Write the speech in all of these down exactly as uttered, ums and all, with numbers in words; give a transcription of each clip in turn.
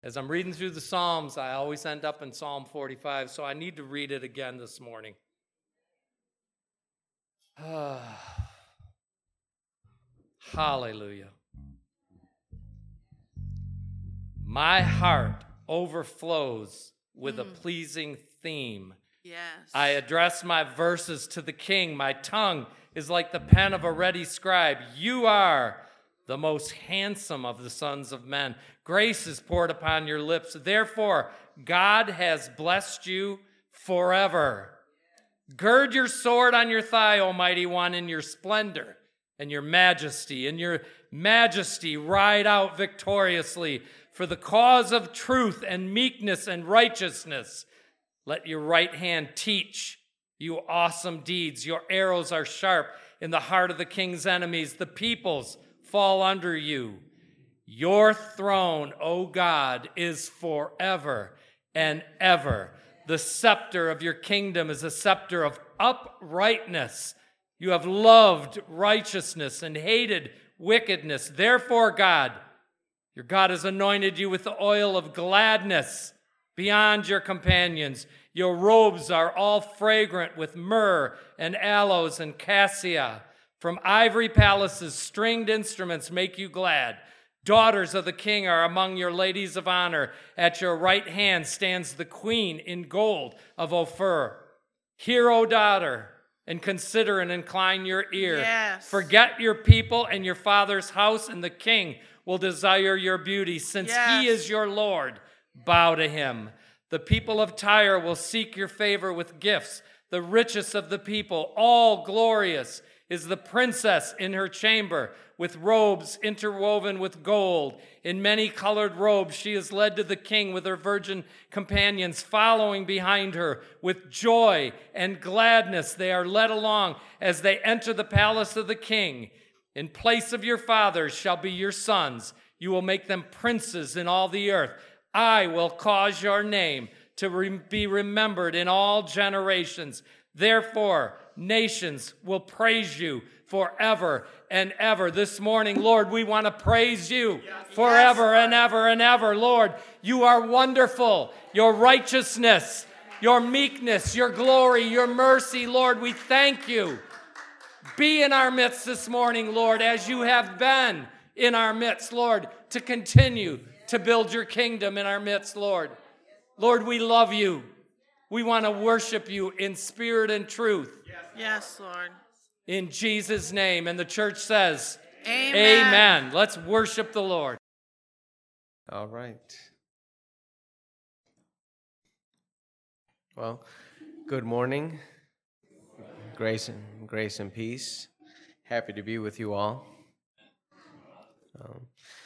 As I'm reading through the Psalms, I always end up in Psalm forty-five, so I need to read it again this morning. Hallelujah. My heart overflows with mm. a pleasing theme. Yes. I address my verses to the King. My tongue is like the pen of a ready scribe. You are the most handsome of the sons of men. Grace is poured upon your lips. Therefore, God has blessed you forever. Gird your sword on your thigh, O mighty one, in your splendor and your majesty. In your majesty, ride out victoriously for the cause of truth and meekness and righteousness. Let your right hand teach you awesome deeds. Your arrows are sharp in the heart of the king's enemies. The peoples fall under you. Your throne, O God, is forever and ever. The scepter of your kingdom is a scepter of uprightness. You have loved righteousness and hated wickedness. Therefore, God, your God has anointed you with the oil of gladness beyond your companions. Your robes are all fragrant with myrrh and aloes and cassia. From ivory palaces, stringed instruments make you glad. Daughters of the king are among your ladies of honor. At your right hand stands the queen in gold of Ophir. Hear, O daughter, and consider and incline your ear. Yes. Forget your people and your father's house, and the king will desire your beauty. Since yes. he is your Lord, bow to him. The people of Tyre will seek your favor with gifts. The richest of the people, all glorious, is the princess in her chamber, with robes interwoven with gold. In many colored robes, she is led to the king with her virgin companions following behind her. With joy and gladness, they are led along as they enter the palace of the king. In place of your fathers shall be your sons. You will make them princes in all the earth. I will cause your name to re- be remembered in all generations. Therefore, nations will praise you forever and ever. This morning, Lord, we want to praise you forever and ever and ever. Lord, you are wonderful. Your righteousness, your meekness, your glory, your mercy, Lord, we thank you. Be in our midst this morning, Lord, as you have been in our midst, Lord, to continue to build your kingdom in our midst, Lord. Lord, we love you. We want to worship you in spirit and truth. Yes, Lord. In Jesus' name. And the church says, Amen. Amen. Let's worship the Lord. All right. Well, good morning. Grace and grace and peace. Happy to be with you all. Um,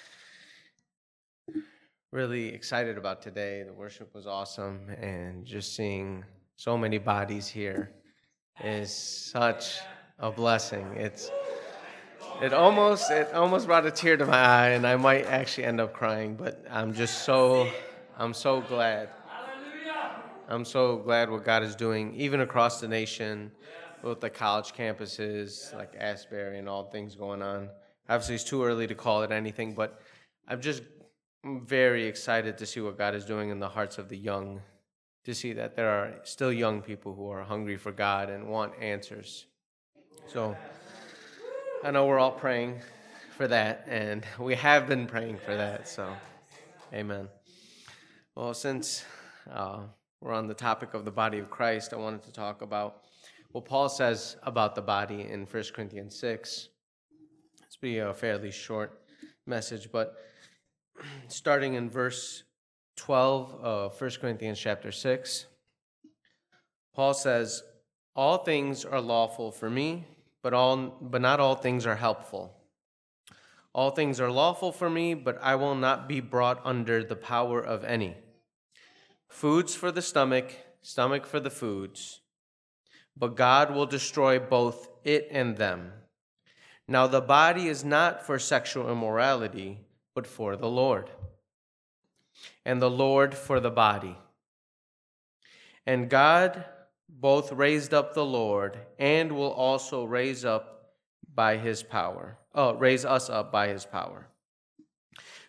really excited about today. The worship was awesome, and just seeing so many bodies here is such a blessing. It's it almost it almost brought a tear to my eye, and I might actually end up crying. But I'm just so I'm so glad. I'm so glad what God is doing, even across the nation, with the college campuses like Asbury and all things going on. Obviously, it's too early to call it anything, but I'm just very excited to see what God is doing in the hearts of the young, to see that there are still young people who are hungry for God and want answers. So I know we're all praying for that, and we have been praying for that, so amen. Well, since uh, we're on the topic of the body of Christ, I wanted to talk about what Paul says about the body in First Corinthians six. It's be a fairly short message, but starting in verse twelve of First Corinthians chapter six, Paul says, "All things are lawful for me, but all but not all things are helpful. All things are lawful for me, but I will not be brought under the power of any. Foods for the stomach, stomach for the foods, but God will destroy both it and them. Now the body is not for sexual immorality, but for the Lord, and the Lord for the body. And God both raised up the Lord and will also raise up by his power. Oh, raise us up by his power.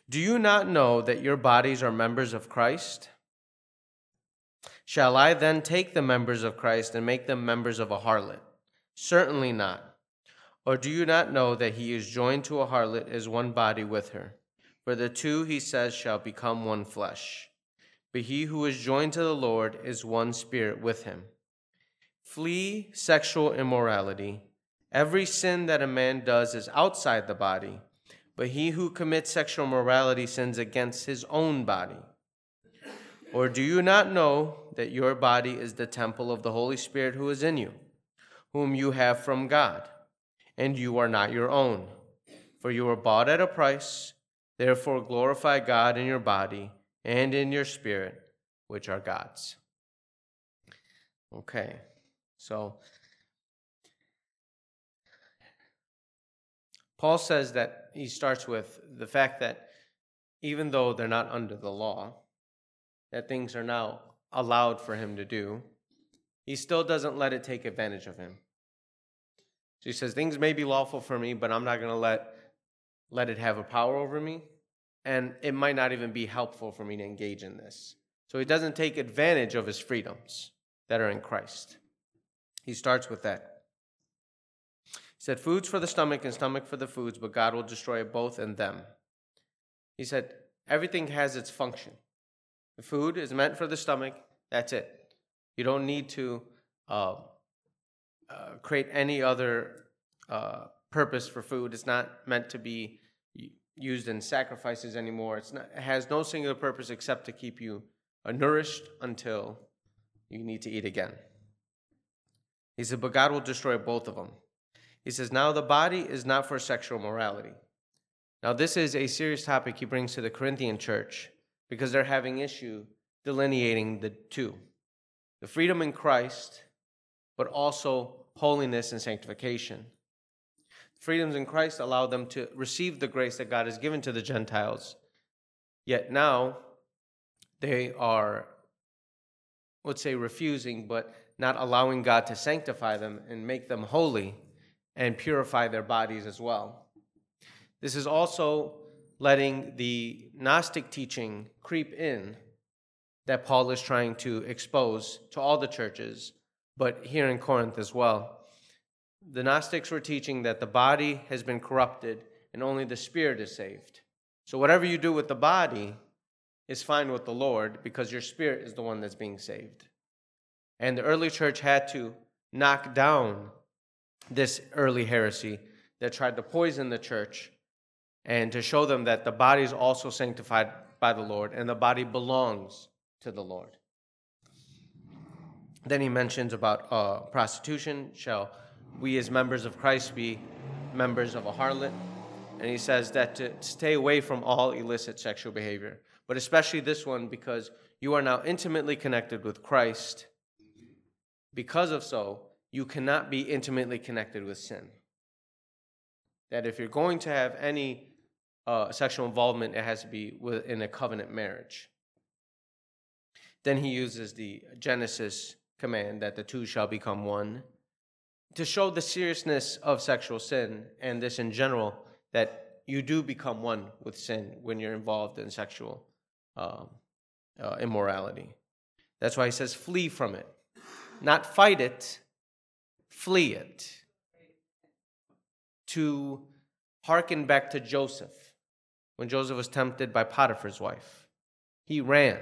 Do you not know that your bodies are members of Christ? Shall I then take the members of Christ and make them members of a harlot? Certainly not. Or do you not know that he is joined to a harlot as one body with her? For the two, he says, shall become one flesh. But he who is joined to the Lord is one spirit with him. Flee sexual immorality. Every sin that a man does is outside the body, but he who commits sexual immorality sins against his own body. Or do you not know that your body is the temple of the Holy Spirit who is in you, whom you have from God, and you are not your own? For you were bought at a price. Therefore glorify God in your body and in your spirit, which are God's. Okay, so Paul says that he starts with the fact that even though they're not under the law, that things are now allowed for him to do, he still doesn't let it take advantage of him. So he says, things may be lawful for me, but I'm not going to let let it have a power over me, and it might not even be helpful for me to engage in this. So he doesn't take advantage of his freedoms that are in Christ. He starts with that. He said, foods for the stomach and stomach for the foods, but God will destroy both in them. He said, everything has its function. The food is meant for the stomach, that's it. You don't need to uh, uh, create any other uh, purpose for food. It's not meant to be used in sacrifices anymore. It's not, it has no singular purpose except to keep you uh, nourished until you need to eat again. He said, but God will destroy both of them. He says, now the body is not for sexual morality. Now this is a serious topic he brings to the Corinthian church because they're having issue delineating the two. The freedom in Christ, but also holiness and sanctification. Freedoms in Christ allow them to receive the grace that God has given to the Gentiles. Yet now they are, let's say, refusing, but not allowing God to sanctify them and make them holy and purify their bodies as well. This is also letting the Gnostic teaching creep in that Paul is trying to expose to all the churches, but here in Corinth as well. The Gnostics were teaching that the body has been corrupted and only the spirit is saved. So whatever you do with the body is fine with the Lord because your spirit is the one that's being saved. And the early church had to knock down this early heresy that tried to poison the church and to show them that the body is also sanctified by the Lord and the body belongs to the Lord. Then he mentions about uh, prostitution. Shall we as members of Christ be members of a harlot? And he says that to stay away from all illicit sexual behavior, but especially this one because you are now intimately connected with Christ. Because of so, you cannot be intimately connected with sin. That if you're going to have any uh, sexual involvement, it has to be within a covenant marriage. Then he uses the Genesis command that the two shall become one to show the seriousness of sexual sin and this in general, that you do become one with sin when you're involved in sexual uh, uh, immorality. That's why he says flee from it. Not fight it, flee it. To hearken back to Joseph, when Joseph was tempted by Potiphar's wife. He ran.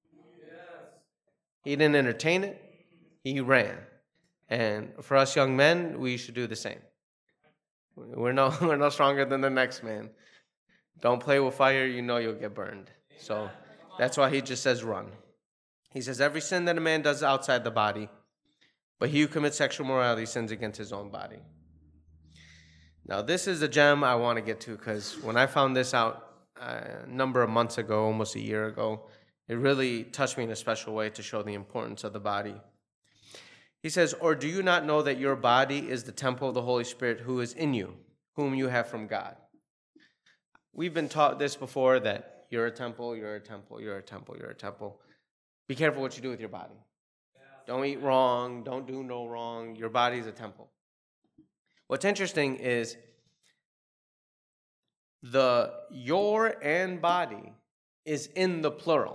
He didn't entertain it, he ran. And for us young men, we should do the same. We're no, we're no stronger than the next man. Don't play with fire, you know you'll get burned. So that's why he just says run. He says every sin that a man does outside the body, but he who commits sexual immorality sins against his own body. Now this is a gem I want to get to because when I found this out a number of months ago, almost a year ago, it really touched me in a special way to show the importance of the body. He says, or do you not know that your body is the temple of the Holy Spirit who is in you, whom you have from God? We've been taught this before, that you're a temple, you're a temple, you're a temple, you're a temple. Be careful what you do with your body. Don't eat wrong, don't do no wrong. Your body is a temple. What's interesting is the your and body is in the plural.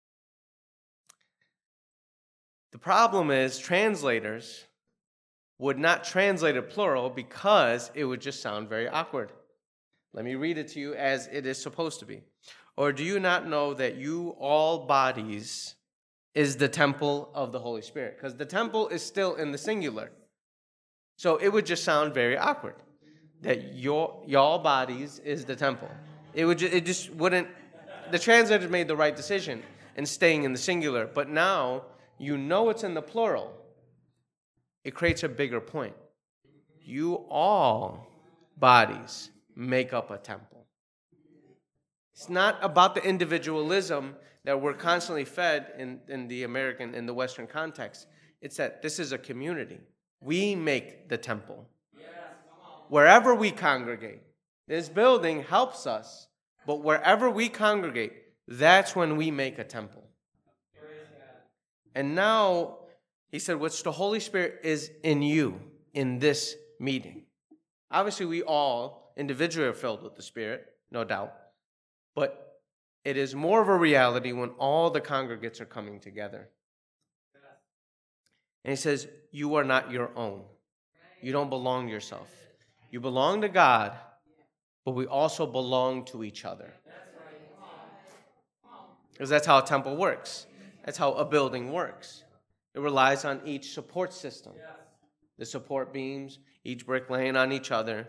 The problem is translators would not translate it plural because it would just sound very awkward. Let me read it to you as it is supposed to be. Or do you not know that you all bodies is the temple of the Holy Spirit? Because the temple is still in the singular. So it would just sound very awkward that your y'all bodies is the temple. It would just, it just wouldn't. The translators made the right decision in staying in the singular, but now you know it's in the plural. It creates a bigger point. You all bodies make up a temple. It's not about the individualism that we're constantly fed in, in the American, in the Western context. It's that this is a community. We make the temple. Wherever we congregate, this building helps us, but wherever we congregate, that's when we make a temple. And now, he said, which the Holy Spirit is in you in this meeting. Obviously, we all individually are filled with the Spirit, no doubt. But it is more of a reality when all the congregates are coming together. And he says, you are not your own. You don't belong to yourself. You belong to God, but we also belong to each other. Because that's how a temple works. That's how a building works. It relies on each support system. The support beams, each brick laying on each other.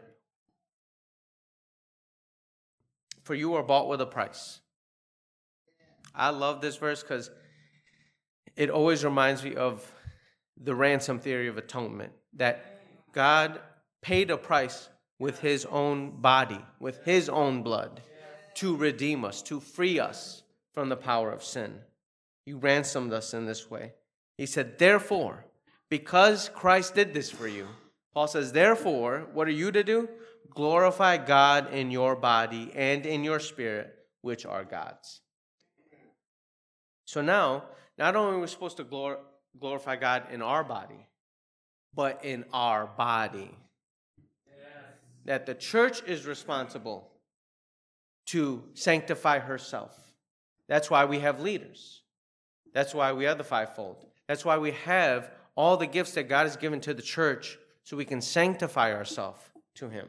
For you are bought with a price. I love this verse because it always reminds me of the ransom theory of atonement. That God paid a price with his own body, with his own blood, to redeem us, to free us from the power of sin. He ransomed us in this way. He said, therefore, because Christ did this for you, Paul says, therefore, what are you to do? Glorify God in your body and in your spirit, which are God's. So now, not only are we supposed to glor- glorify God in our body, but in our body. Yes. That the church is responsible to sanctify herself. That's why we have leaders. That's why we are the fivefold. That's why we have all the gifts that God has given to the church so we can sanctify ourselves to him.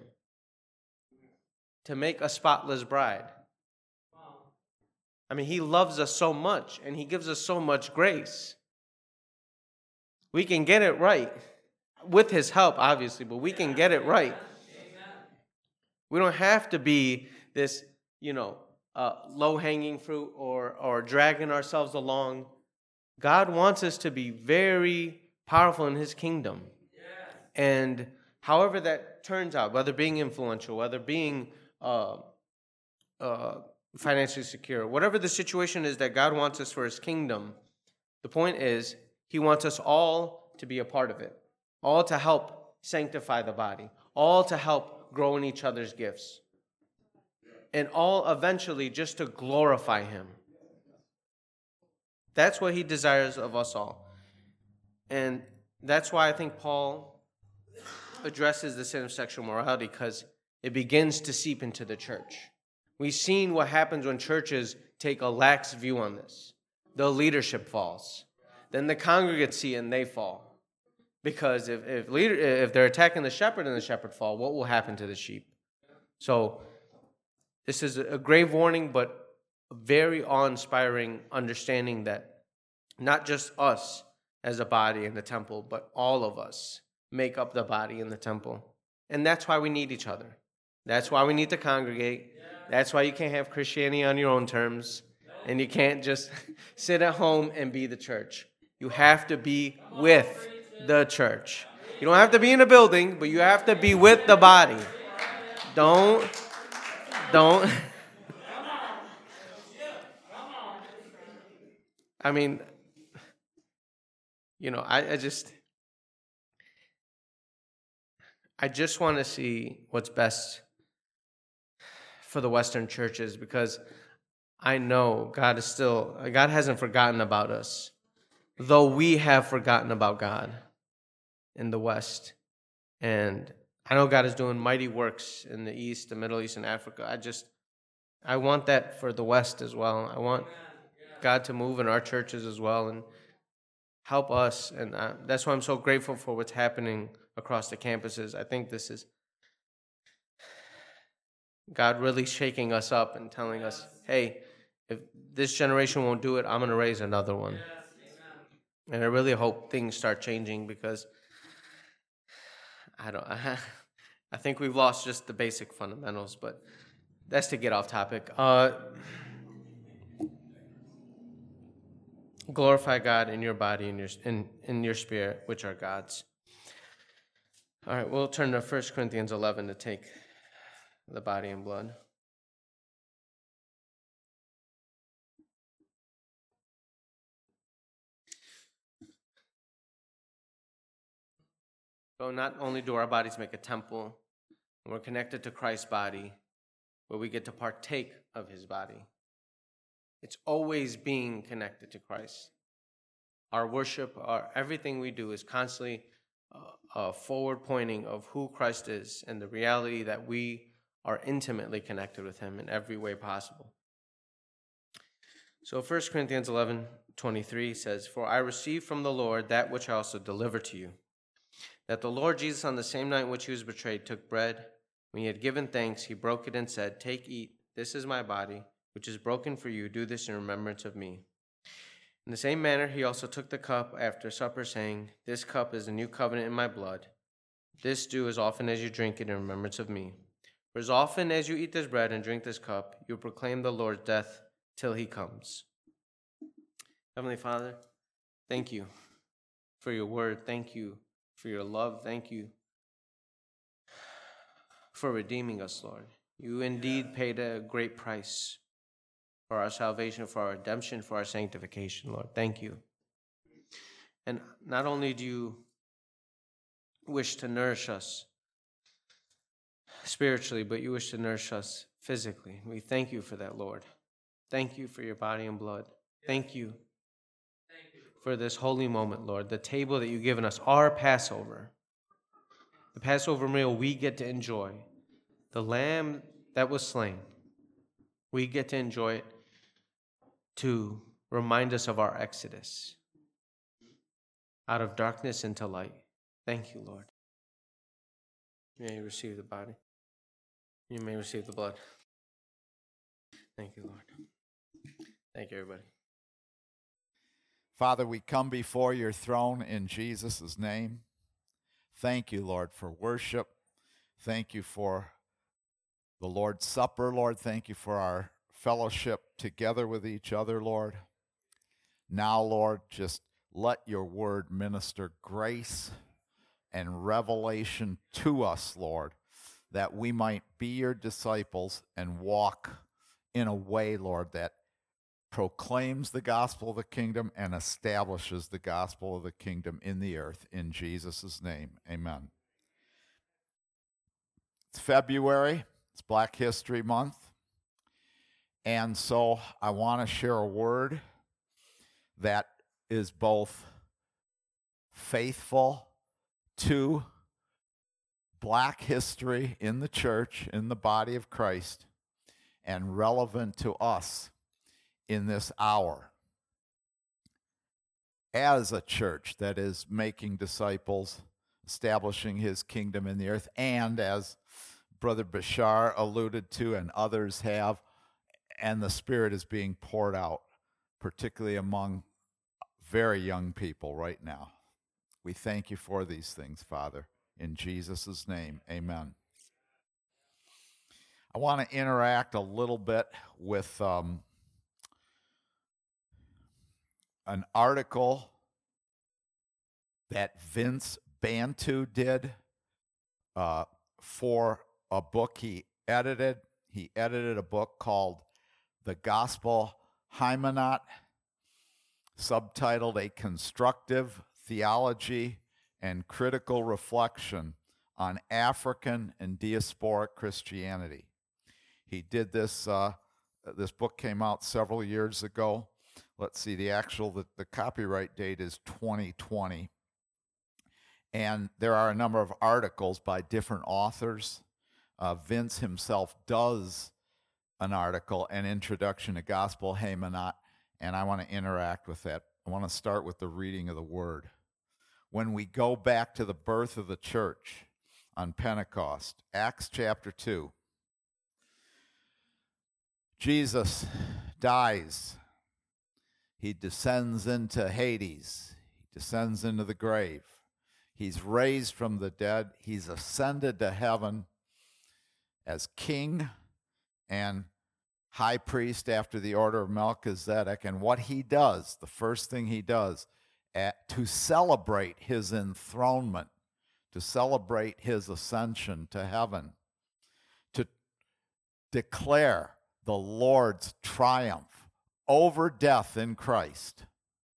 To make a spotless bride. I mean, he loves us so much and he gives us so much grace. We can get it right. With his help, obviously, but we can get it right. We don't have to be this, you know, uh, low-hanging fruit or, or dragging ourselves along. God wants us to be very powerful in his kingdom. And however that turns out, whether being influential, whether being uh, uh, financially secure, whatever the situation is that God wants us for his kingdom, the point is he wants us all to be a part of it. All to help sanctify the body. All to help grow in each other's gifts. And all eventually just to glorify him. That's what he desires of us all. And that's why I think Paul addresses the sin of sexual morality, because it begins to seep into the church. We've seen what happens when churches take a lax view on this. The leadership falls. Then the congregates see it and they fall. Because if if, leader, if they're attacking the shepherd and the shepherd fall, what will happen to the sheep? So this is a grave warning, but a very awe-inspiring understanding that not just us as a body in the temple, but all of us make up the body in the temple. And that's why we need each other. That's why we need to congregate. That's why you can't have Christianity on your own terms. And you can't just sit at home and be the church. You have to be with the church. You don't have to be in a building, but you have to be with the body. Don't, don't. I mean, you know, I, I just, I just want to see what's best for the Western churches, because I know God is still, God hasn't forgotten about us, though we have forgotten about God in the West. And I know God is doing mighty works in the East, the Middle East, and Africa. I just, I want that for the West as well. I want God to move in our churches as well and help us. And uh, that's why I'm so grateful for what's happening across the campuses. I think this is God really shaking us up and telling us, hey, if this generation won't do it, I'm going to raise another one. And I really hope things start changing because I don't, I, I think we've lost just the basic fundamentals, but that's to get off topic. Uh, glorify God in your body and your in, in your spirit, which are God's. All right, we'll turn to First Corinthians eleven to take the body and blood. So not only do our bodies make a temple, and we're connected to Christ's body, but we get to partake of his body. It's always being connected to Christ. Our worship, our everything we do is constantly uh, uh, forward pointing of who Christ is and the reality that we are intimately connected with him in every way possible. So First Corinthians eleven twenty-three says, "For I received from the Lord that which I also delivered to you, that the Lord Jesus on the same night in which he was betrayed took bread. When he had given thanks, he broke it and said, 'Take, eat, this is my body, which is broken for you. Do this in remembrance of me.' In the same manner, he also took the cup after supper, saying, 'This cup is the new covenant in my blood. This do as often as you drink it in remembrance of me. For as often as you eat this bread and drink this cup, you proclaim the Lord's death till he comes.'" Heavenly Father, thank you for your word. Thank you for your love. Thank you for redeeming us, Lord. You indeed paid a great price for our salvation, for our redemption, for our sanctification, Lord. Thank you. And not only do you wish to nourish us spiritually, but you wish to nourish us physically. We thank you for that, Lord. Thank you for your body and blood. Thank you for this holy moment, Lord, the table that you've given us, our Passover. The Passover meal we get to enjoy. The lamb that was slain, we get to enjoy it to remind us of our exodus out of darkness into light. Thank you, Lord. You may receive the body. You may receive the blood. Thank you, Lord. Thank you, everybody. Father, we come before your throne in Jesus' name. Thank you, Lord, for worship. Thank you for the Lord's Supper, Lord. Thank you for our fellowship together with each other, Lord. Now, Lord, just let your word minister grace and revelation to us, Lord, that we might be your disciples and walk in a way, Lord, that proclaims the gospel of the kingdom and establishes the gospel of the kingdom in the earth. In Jesus' name, amen. It's February. It's Black History Month. And so I want to share a word that is both faithful to Black history in the church, in the body of Christ, and relevant to us in this hour as a church that is making disciples, establishing his kingdom in the earth, and as Brother Bashar alluded to and others have, and the Spirit is being poured out, particularly among very young people right now. We thank you for these things, Father. In Jesus' name, amen. I want to interact a little bit with um, an article that Vince Bantu did uh, for a book he edited. He edited a book called The Gospel Hymenot, subtitled A Constructive Theology and Critical Reflection on African and Diasporic Christianity. He did this, uh, this book came out several years ago. Let's see, the actual, the, the copyright date is twenty twenty. And there are a number of articles by different authors. Uh, Vince himself does an article, An Introduction to Gospel Haymanot, and I want to interact with that. I want to start with the reading of the Word. When we go back to the birth of the church on Pentecost, Acts chapter two, Jesus dies. He descends into Hades. He descends into the grave. He's raised from the dead. He's ascended to heaven as king and high priest after the order of Melchizedek. And what he does, the first thing he does at, to celebrate his enthronement, to celebrate his ascension to heaven, to declare the Lord's triumph over death in Christ.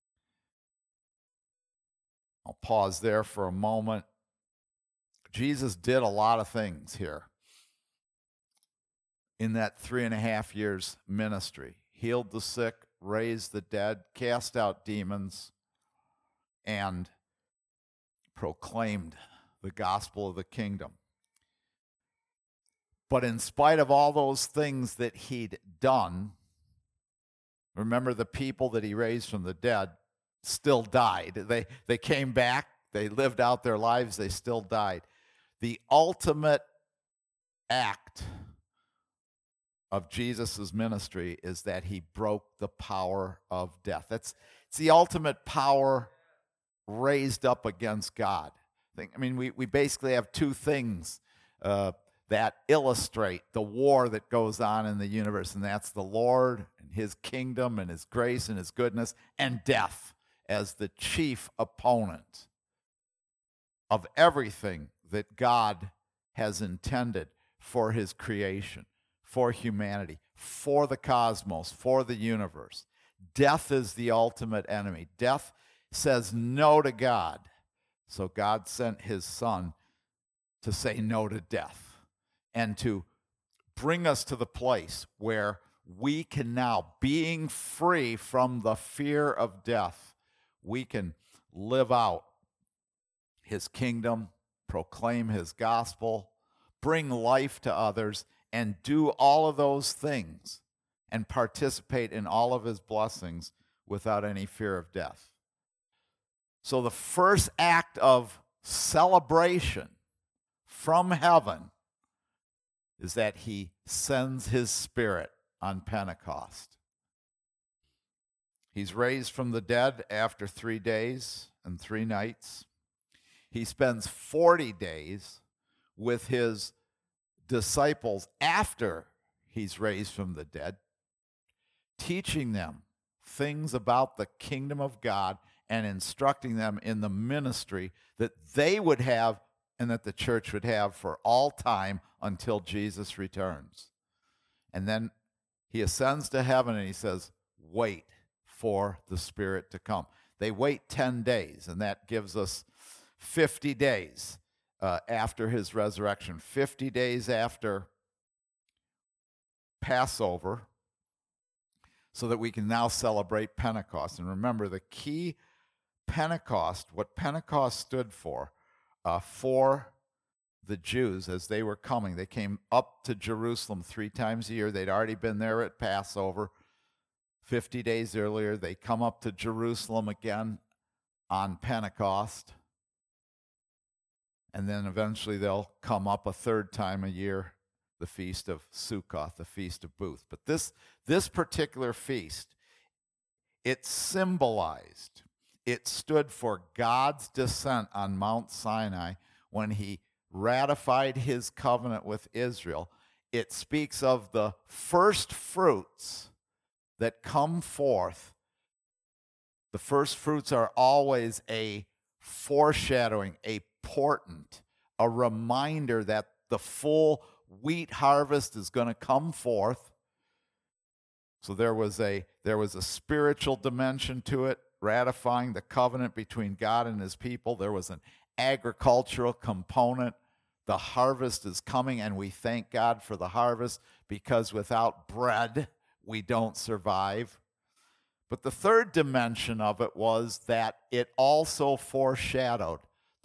I'll pause there for a moment. Jesus did a lot of things here in that three and a half years ministry. Healed the sick, raised the dead, cast out demons, and proclaimed the gospel of the kingdom. But in spite of all those things that he'd done, remember the people that he raised from the dead still died. They, they came back, they lived out their lives, they still died. The ultimate act of Jesus' ministry is that he broke the power of death. That's it's the ultimate power raised up against God. I mean, we, we basically have two things uh, that illustrate the war that goes on in the universe, and that's the Lord and his kingdom and his grace and his goodness, and death as the chief opponent of everything that God has intended for his creation, for humanity, for the cosmos, for the universe. Death is the ultimate enemy. Death says no to God. So God sent his son to say no to death and to bring us to the place where we can now, being free from the fear of death, we can live out his kingdom, proclaim his gospel, bring life to others, and do all of those things and participate in all of his blessings without any fear of death. So the first act of celebration from heaven is that he sends his Spirit on Pentecost. He's raised from the dead after three days and three nights. He spends forty days with his disciples after he's raised from the dead, teaching them things about the kingdom of God and instructing them in the ministry that they would have and that the church would have for all time until Jesus returns. And then he ascends to heaven and he says, wait for the Spirit to come. They wait ten days, and that gives us fifty days uh, after his resurrection, fifty days after Passover, so that we can now celebrate Pentecost. And remember, the key Pentecost, what Pentecost stood for, uh, for the Jews as they were coming, they came up to Jerusalem three times a year. They'd already been there at Passover fifty days earlier. They come up to Jerusalem again on Pentecost. And then eventually they'll come up a third time a year, the Feast of Sukkot, the Feast of Booths. But this, this particular feast, it symbolized, it stood for God's descent on Mount Sinai when he ratified his covenant with Israel. It speaks of the first fruits that come forth. The first fruits are always a foreshadowing, a portent, a reminder that the full wheat harvest is going to come forth. So there was a there was a spiritual dimension to it, ratifying the covenant between God and his people. There was an agricultural component. The harvest is coming, and we thank God for the harvest, because without bread, we don't survive. But the third dimension of it was that it also foreshadowed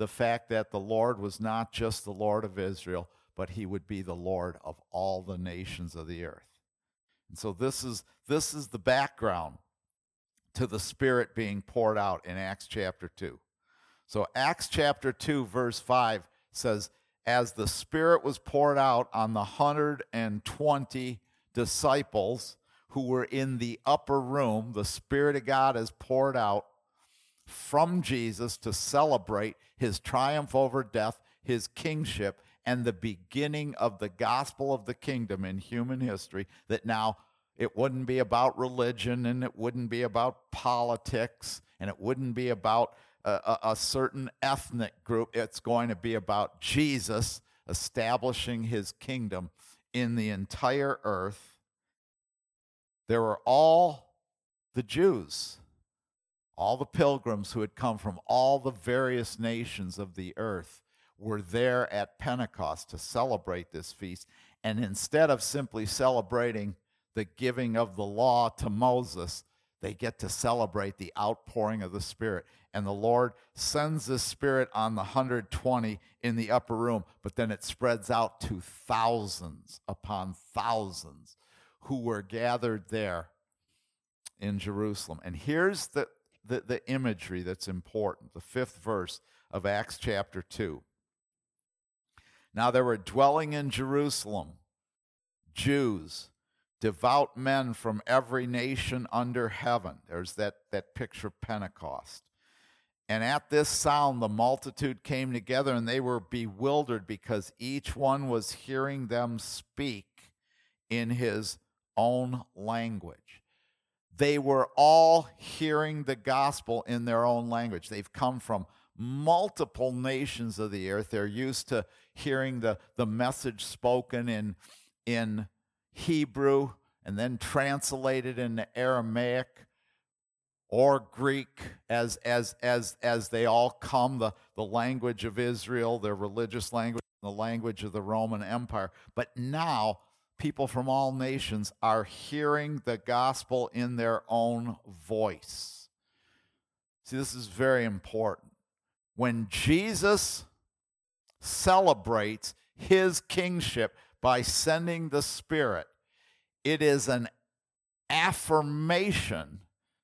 the fact that the Lord was not just the Lord of Israel, but he would be the Lord of all the nations of the earth. And so this is, this is the background to the Spirit being poured out in Acts chapter two. So Acts chapter two, verse five says, as the Spirit was poured out on the one hundred twenty disciples who were in the upper room, the Spirit of God is poured out from Jesus to celebrate his triumph over death, his kingship, and the beginning of the gospel of the kingdom in human history, that now it wouldn't be about religion, and it wouldn't be about politics, and it wouldn't be about a, a, a certain ethnic group. It's going to be about Jesus establishing his kingdom in the entire earth. There were all the Jews, all the pilgrims who had come from all the various nations of the earth were there at Pentecost to celebrate this feast. And instead of simply celebrating the giving of the law to Moses, they get to celebrate the outpouring of the Spirit. And the Lord sends the Spirit on the one hundred twenty in the upper room, but then it spreads out to thousands upon thousands who were gathered there in Jerusalem. And here's the, the, the imagery that's important, the fifth verse of Acts chapter two. Now there were dwelling in Jerusalem Jews, devout men from every nation under heaven. There's that, that picture of Pentecost. And at this sound, the multitude came together, and they were bewildered because each one was hearing them speak in his own language. They were all hearing the gospel in their own language. They've come from multiple nations of the earth. They're used to hearing the, the message spoken in, in Hebrew and then translated into Aramaic or Greek as, as, as, as they all come, the, the language of Israel, their religious language, the language of the Roman Empire. But now people from all nations are hearing the gospel in their own voice. See, this is very important. When Jesus celebrates his kingship by sending the Spirit, it is an affirmation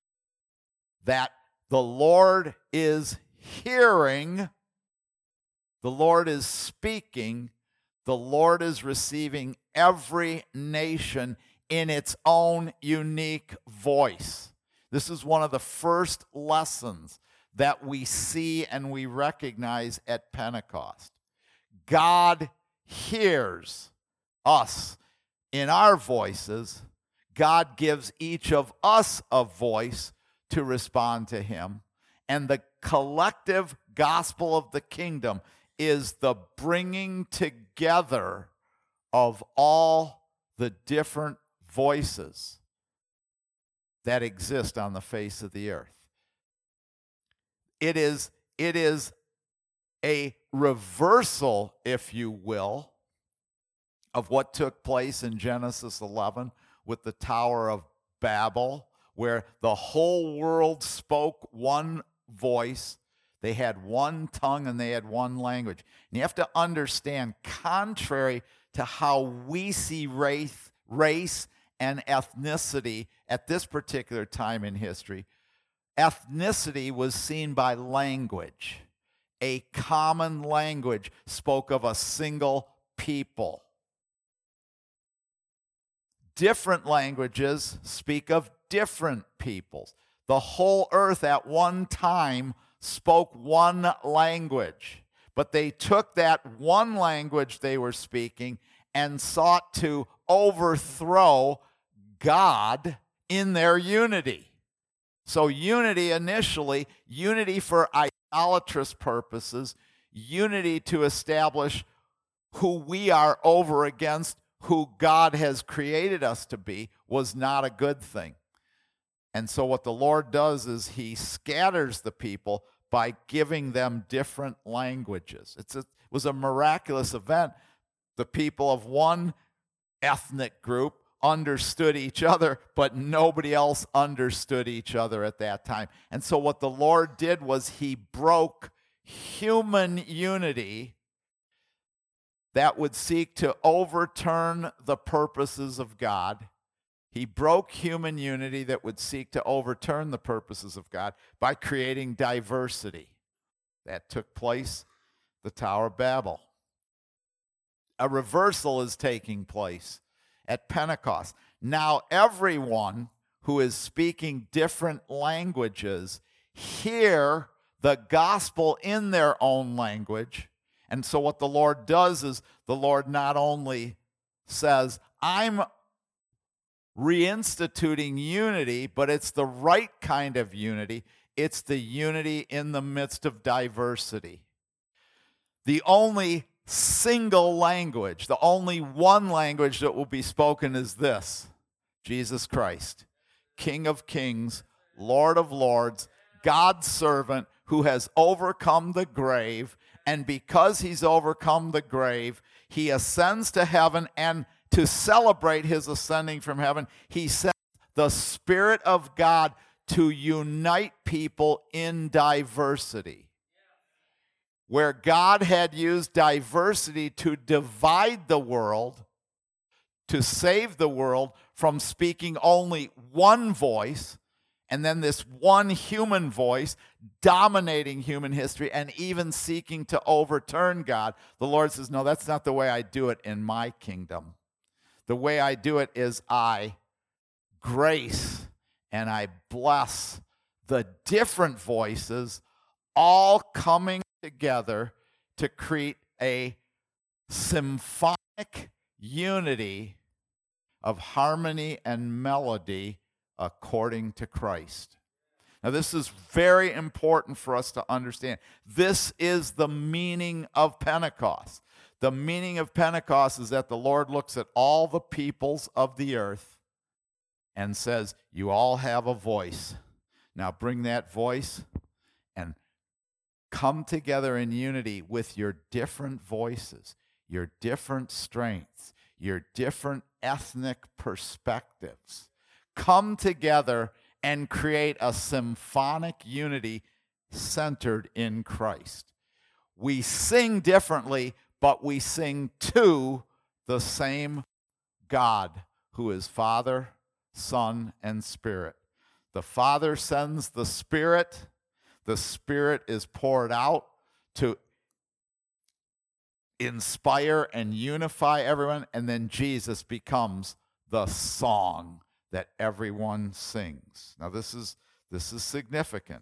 that the Lord is hearing, the Lord is speaking, the Lord is receiving every nation in its own unique voice. This is one of the first lessons that we see and we recognize at Pentecost. God hears us in our voices. God gives each of us a voice to respond to him. And the collective gospel of the kingdom is the bringing together of all the different voices that exist on the face of the earth. It is, it is a reversal, if you will, of what took place in Genesis eleven with the Tower of Babel, where the whole world spoke one voice, they had one tongue, and they had one language. And you have to understand, contrary to how we see race, race and ethnicity at this particular time in history, ethnicity was seen by language. A common language spoke of a single people. Different languages speak of different peoples. The whole earth at one time spoke one language, but they took that one language they were speaking and sought to overthrow God in their unity. So unity initially, unity for idolatrous purposes, unity to establish who we are over against who God has created us to be, was not a good thing. And so what the Lord does is he scatters the people by giving them different languages. It's a, it was a miraculous event. The people of one ethnic group understood each other, but nobody else understood each other at that time. And so what the Lord did was he broke human unity that would seek to overturn the purposes of God. He broke human unity that would seek to overturn the purposes of God by creating diversity. That took place at the Tower of Babel. A reversal is taking place at Pentecost. Now everyone who is speaking different languages hear the gospel in their own language. And so what the Lord does is the Lord not only says, I'm reinstituting unity, but it's the right kind of unity. It's the unity in the midst of diversity. The only single language, the only one language that will be spoken is this: Jesus Christ, King of kings, Lord of lords, God's servant who has overcome the grave, and because he's overcome the grave, he ascends to heaven, and to celebrate his ascending from heaven, he sends the Spirit of God to unite people in diversity. Where God had used diversity to divide the world, to save the world from speaking only one voice, and then this one human voice dominating human history and even seeking to overturn God, the Lord says, no, that's not the way I do it in my kingdom. The way I do it is I grace and I bless the different voices all coming together to create a symphonic unity of harmony and melody according to Christ. Now, this is very important for us to understand. This is the meaning of Pentecost. The meaning of Pentecost is that the Lord looks at all the peoples of the earth and says, you all have a voice. Now bring that voice and come together in unity with your different voices, your different strengths, your different ethnic perspectives. Come together and create a symphonic unity centered in Christ. We sing differently, but we sing to the same God who is Father, Son, and Spirit. The Father sends the Spirit. The Spirit is poured out to inspire and unify everyone, and then Jesus becomes the song that everyone sings. Now this is this is significant.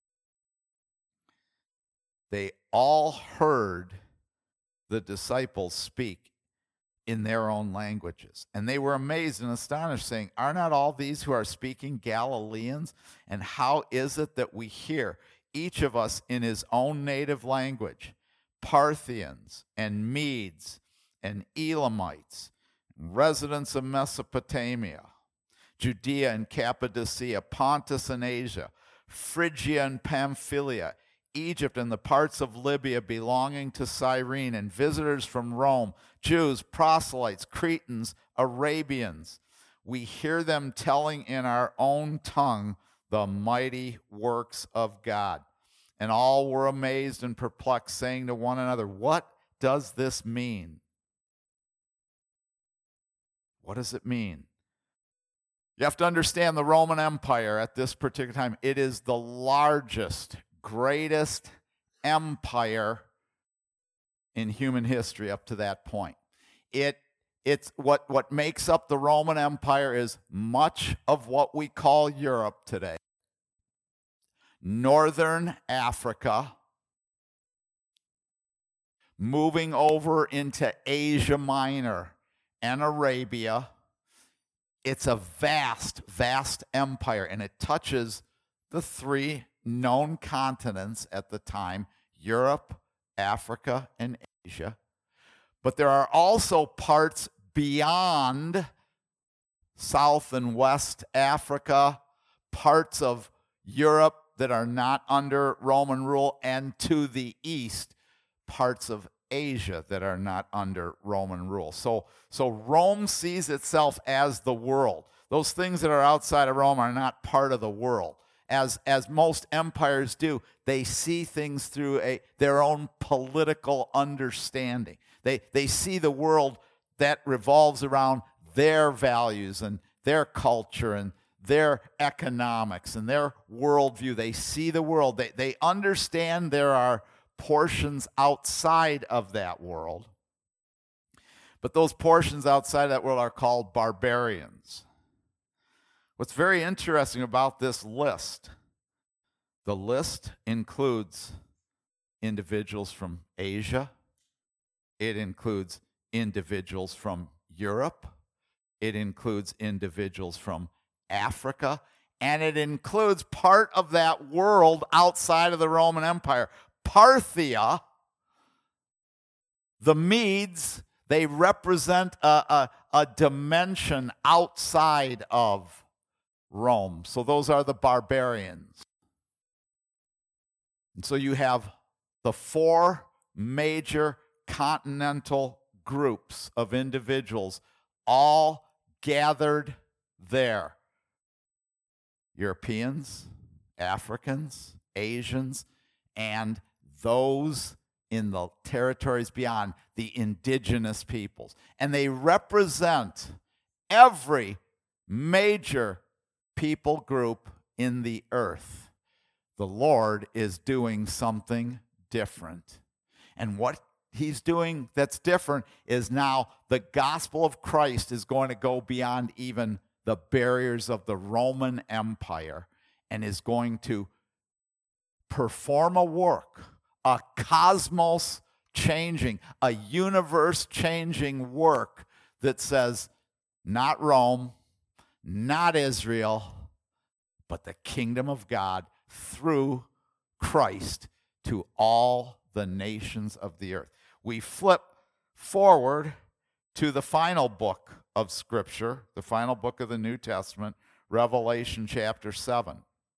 They all heard the disciples speak in their own languages, and they were amazed and astonished, saying, are not all these who are speaking Galileans? And how is it that we hear, each of us in his own native language, Parthians and Medes and Elamites, residents of Mesopotamia, Judea and Cappadocia, Pontus and Asia, Phrygia and Pamphylia, Egypt and the parts of Libya belonging to Cyrene, and visitors from Rome, Jews, proselytes, Cretans, Arabians. We hear them telling in our own tongue the mighty works of God. And all were amazed and perplexed, saying to one another, what does this mean? What does it mean? You have to understand the Roman Empire at this particular time. It is the largest, greatest empire in human history up to that point. It it's what what makes up the Roman Empire is much of what we call Europe today. Northern Africa, moving over into Asia Minor and Arabia. It's a vast, vast empire, and it touches the three known continents at the time, Europe, Africa, and Asia. But there are also parts beyond South and West Africa, parts of Europe that are not under Roman rule, and to the east, parts of Asia that are not under Roman rule. So, so Rome sees itself as the world. Those things that are outside of Rome are not part of the world. as, as most empires do, they see things through a, their own political understanding. They, they see the world that revolves around their values and their culture and their economics and their worldview. They see the world. They, they understand there are portions outside of that world. But those portions outside of that world are called barbarians. What's very interesting about this list, the list includes individuals from Asia. It includes individuals from Europe. It includes individuals from Africa. And it includes part of that world outside of the Roman Empire. Parthia, the Medes, they represent a, a, a dimension outside of Rome. So those are the barbarians. And so you have the four major continental groups of individuals all gathered there. Europeans, Africans, Asians, and those in the territories beyond, the indigenous peoples. And they represent every major people group in the earth. The Lord is doing something different. And what he's doing that's different is now the gospel of Christ is going to go beyond even the barriers of the Roman Empire and is going to perform a work, a cosmos changing, a universe changing work that says, not Rome, not Israel, but the kingdom of God through Christ to all the nations of the earth. We flip forward to the final book of Scripture, the final book of the New Testament, Revelation chapter seven.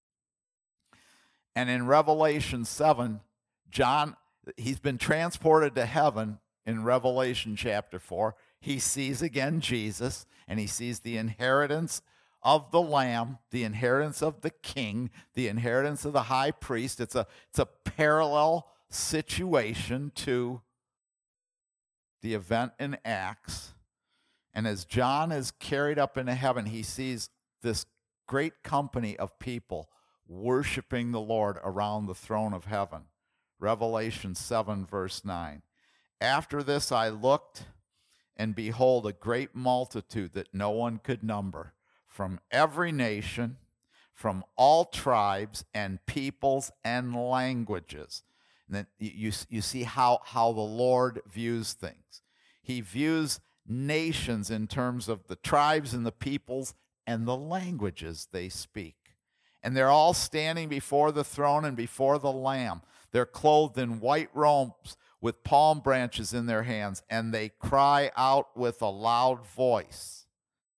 And in Revelation seven, John, he's been transported to heaven in Revelation chapter four. He sees again Jesus, and he sees the inheritance of the Lamb, the inheritance of the King, the inheritance of the high priest. It's a, it's a parallel situation to the event in Acts. And as John is carried up into heaven, he sees this great company of people worshiping the Lord around the throne of heaven. Revelation seven, verse nine. After this I looked, and behold, a great multitude that no one could number, from every nation, from all tribes and peoples and languages. And then you, you see how, how the Lord views things. He views nations in terms of the tribes and the peoples and the languages they speak. And they're all standing before the throne and before the Lamb. They're clothed in white robes with palm branches in their hands, and they cry out with a loud voice,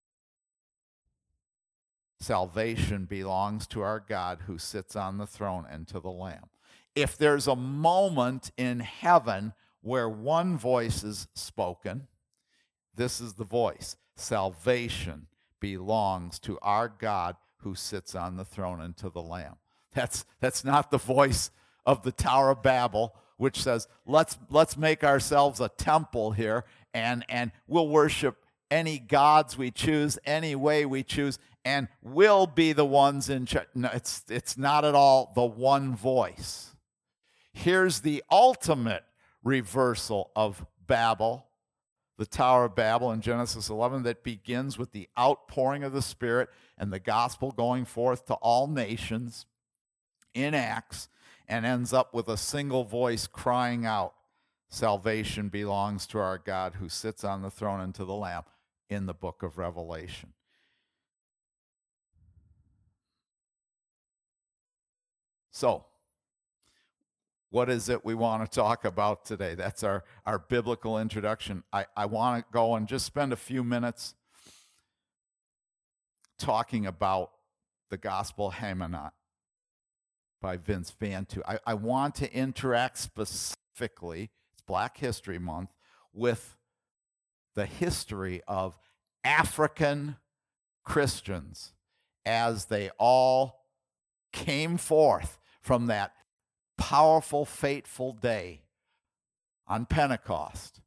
"Salvation belongs to our God who sits on the throne and to the Lamb." If there's a moment in heaven where one voice is spoken, this is the voice. Salvation belongs to our God who sits on the throne and to the Lamb. That's, that's not the voice of the Tower of Babel, which says, let's, let's make ourselves a temple here, and, and we'll worship any gods we choose, any way we choose, and we'll be the ones in charge. No, it's, it's not at all the one voice. Here's the ultimate reversal of Babel, the Tower of Babel in Genesis eleven, that begins with the outpouring of the Spirit and the gospel going forth to all nations in Acts, and ends up with a single voice crying out, "Salvation belongs to our God who sits on the throne and to the Lamb," in the book of Revelation. So, what is it we want to talk about today? That's our, our biblical introduction. I, I want to go and just spend a few minutes talking about the Gospel Haymanot by Vince Bantu. I, I want to interact specifically, it's Black History Month, with the history of African Christians as they all came forth from that powerful, fateful day on Pentecost,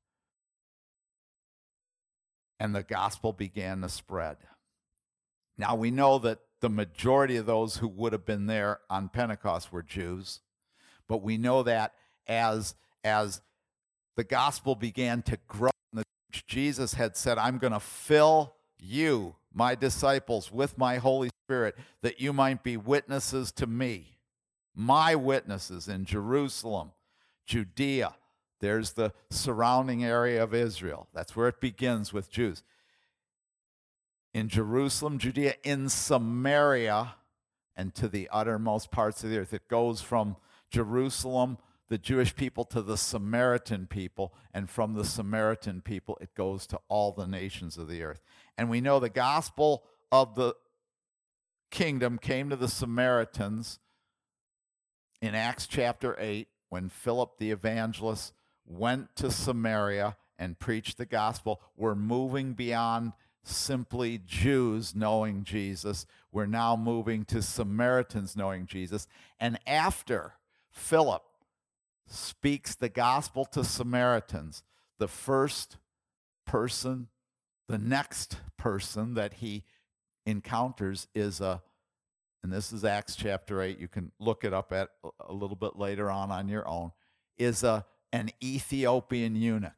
and the gospel began to spread. Now, we know that the majority of those who would have been there on Pentecost were Jews, but we know that as, as the gospel began to grow, Jesus had said, I'm going to fill you, my disciples, with my Holy Spirit, that you might be witnesses to me, my witnesses in Jerusalem, Judea. There's the surrounding area of Israel. That's where it begins with Jews. In Jerusalem, Judea, in Samaria, and to the uttermost parts of the earth. It goes from Jerusalem, the Jewish people, to the Samaritan people, and from the Samaritan people, it goes to all the nations of the earth. And we know the gospel of the kingdom came to the Samaritans in Acts chapter eight, when Philip the evangelist went to Samaria and preached the gospel. We're moving beyond simply Jews knowing Jesus. We're now moving to Samaritans knowing Jesus. And after Philip speaks the gospel to Samaritans, the first person, the next person that he encounters is a, and this is Acts chapter eight, you can look it up at a little bit later on on your own, is a, an Ethiopian eunuch.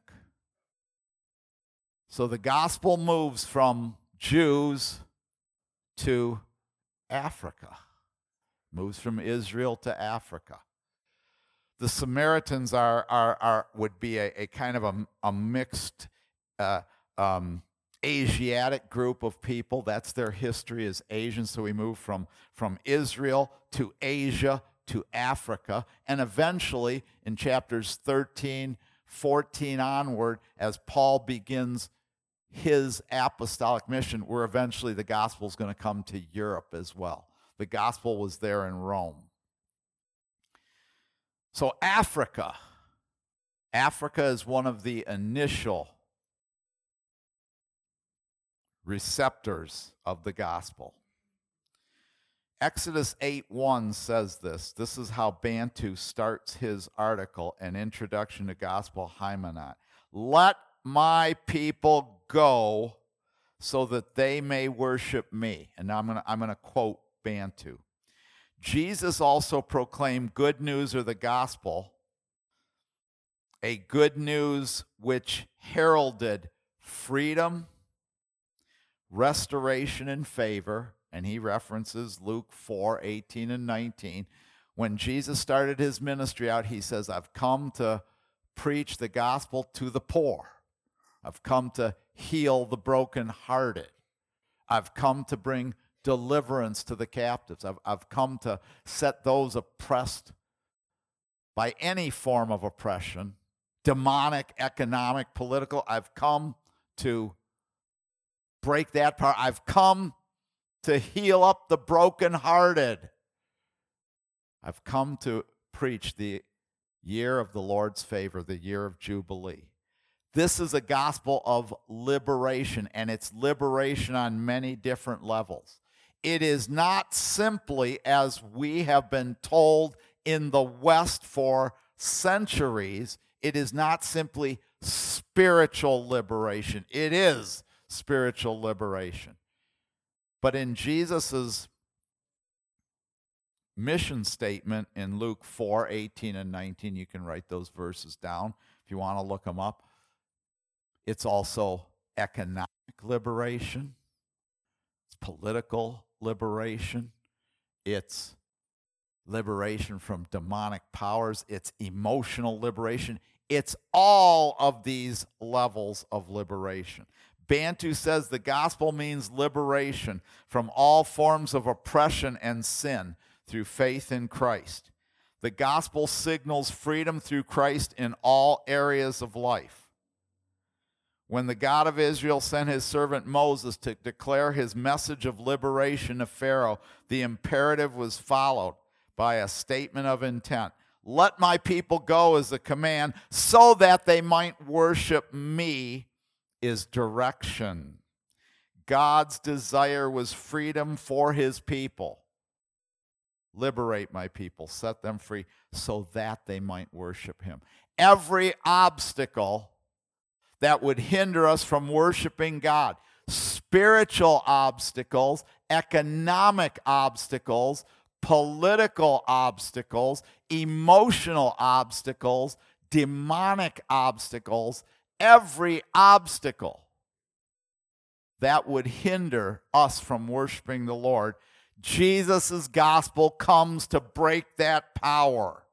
So the gospel moves from Jews to Africa, moves from Israel to Africa. The Samaritans are, are, are would be a, a kind of a, a mixed uh, um, Asiatic group of people. That's their history, is Asian. So we move from, from Israel to Asia to Africa, and eventually in chapters thirteen, fourteen onward, as Paul begins his apostolic mission, where eventually the gospel is going to come to Europe as well. The gospel was there in Rome. So Africa, Africa is one of the initial receptors of the gospel. Exodus eight one says this. This is how Bantu starts his article, An Introduction to Gospel Hymenot. Let my people go so that they may worship me. And now I'm going to I'm going to quote Bantu. Jesus also proclaimed good news, or the gospel, a good news which heralded freedom, restoration, and favor. And he references Luke four, eighteen and nineteen. When Jesus started his ministry out, he says, I've come to preach the gospel to the poor. I've come to heal the brokenhearted. I've come to bring deliverance to the captives. I've, I've come to set those oppressed by any form of oppression, demonic, economic, political. I've come to break that part. I've come to heal up the brokenhearted. I've come to preach the year of the Lord's favor, the year of Jubilee. This is a gospel of liberation, and it's liberation on many different levels. It is not simply, as we have been told in the West for centuries, it is not simply spiritual liberation. It is spiritual liberation. But in Jesus' mission statement in Luke four, eighteen and nineteen, you can write those verses down if you want to look them up. It's also economic liberation. It's political liberation. It's liberation from demonic powers. It's emotional liberation. It's all of these levels of liberation. Bantu says the gospel means liberation from all forms of oppression and sin through faith in Christ. The gospel signals freedom through Christ in all areas of life. When the God of Israel sent his servant Moses to declare his message of liberation to Pharaoh, the imperative was followed by a statement of intent. Let my people go is the command, so that they might worship me is direction. God's desire was freedom for his people. Liberate my people, set them free, so that they might worship him. Every obstacle that would hinder us from worshiping God, spiritual obstacles, economic obstacles, political obstacles, emotional obstacles, demonic obstacles, every obstacle that would hinder us from worshiping the Lord, Jesus' gospel comes to break that power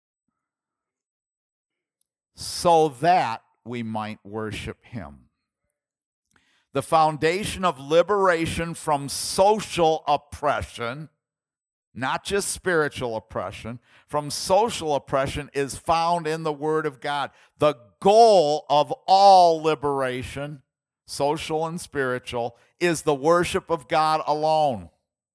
so that we might worship him. The foundation of liberation from social oppression, not just spiritual oppression, from social oppression is found in the Word of God. The goal of all liberation, social and spiritual, is the worship of God alone.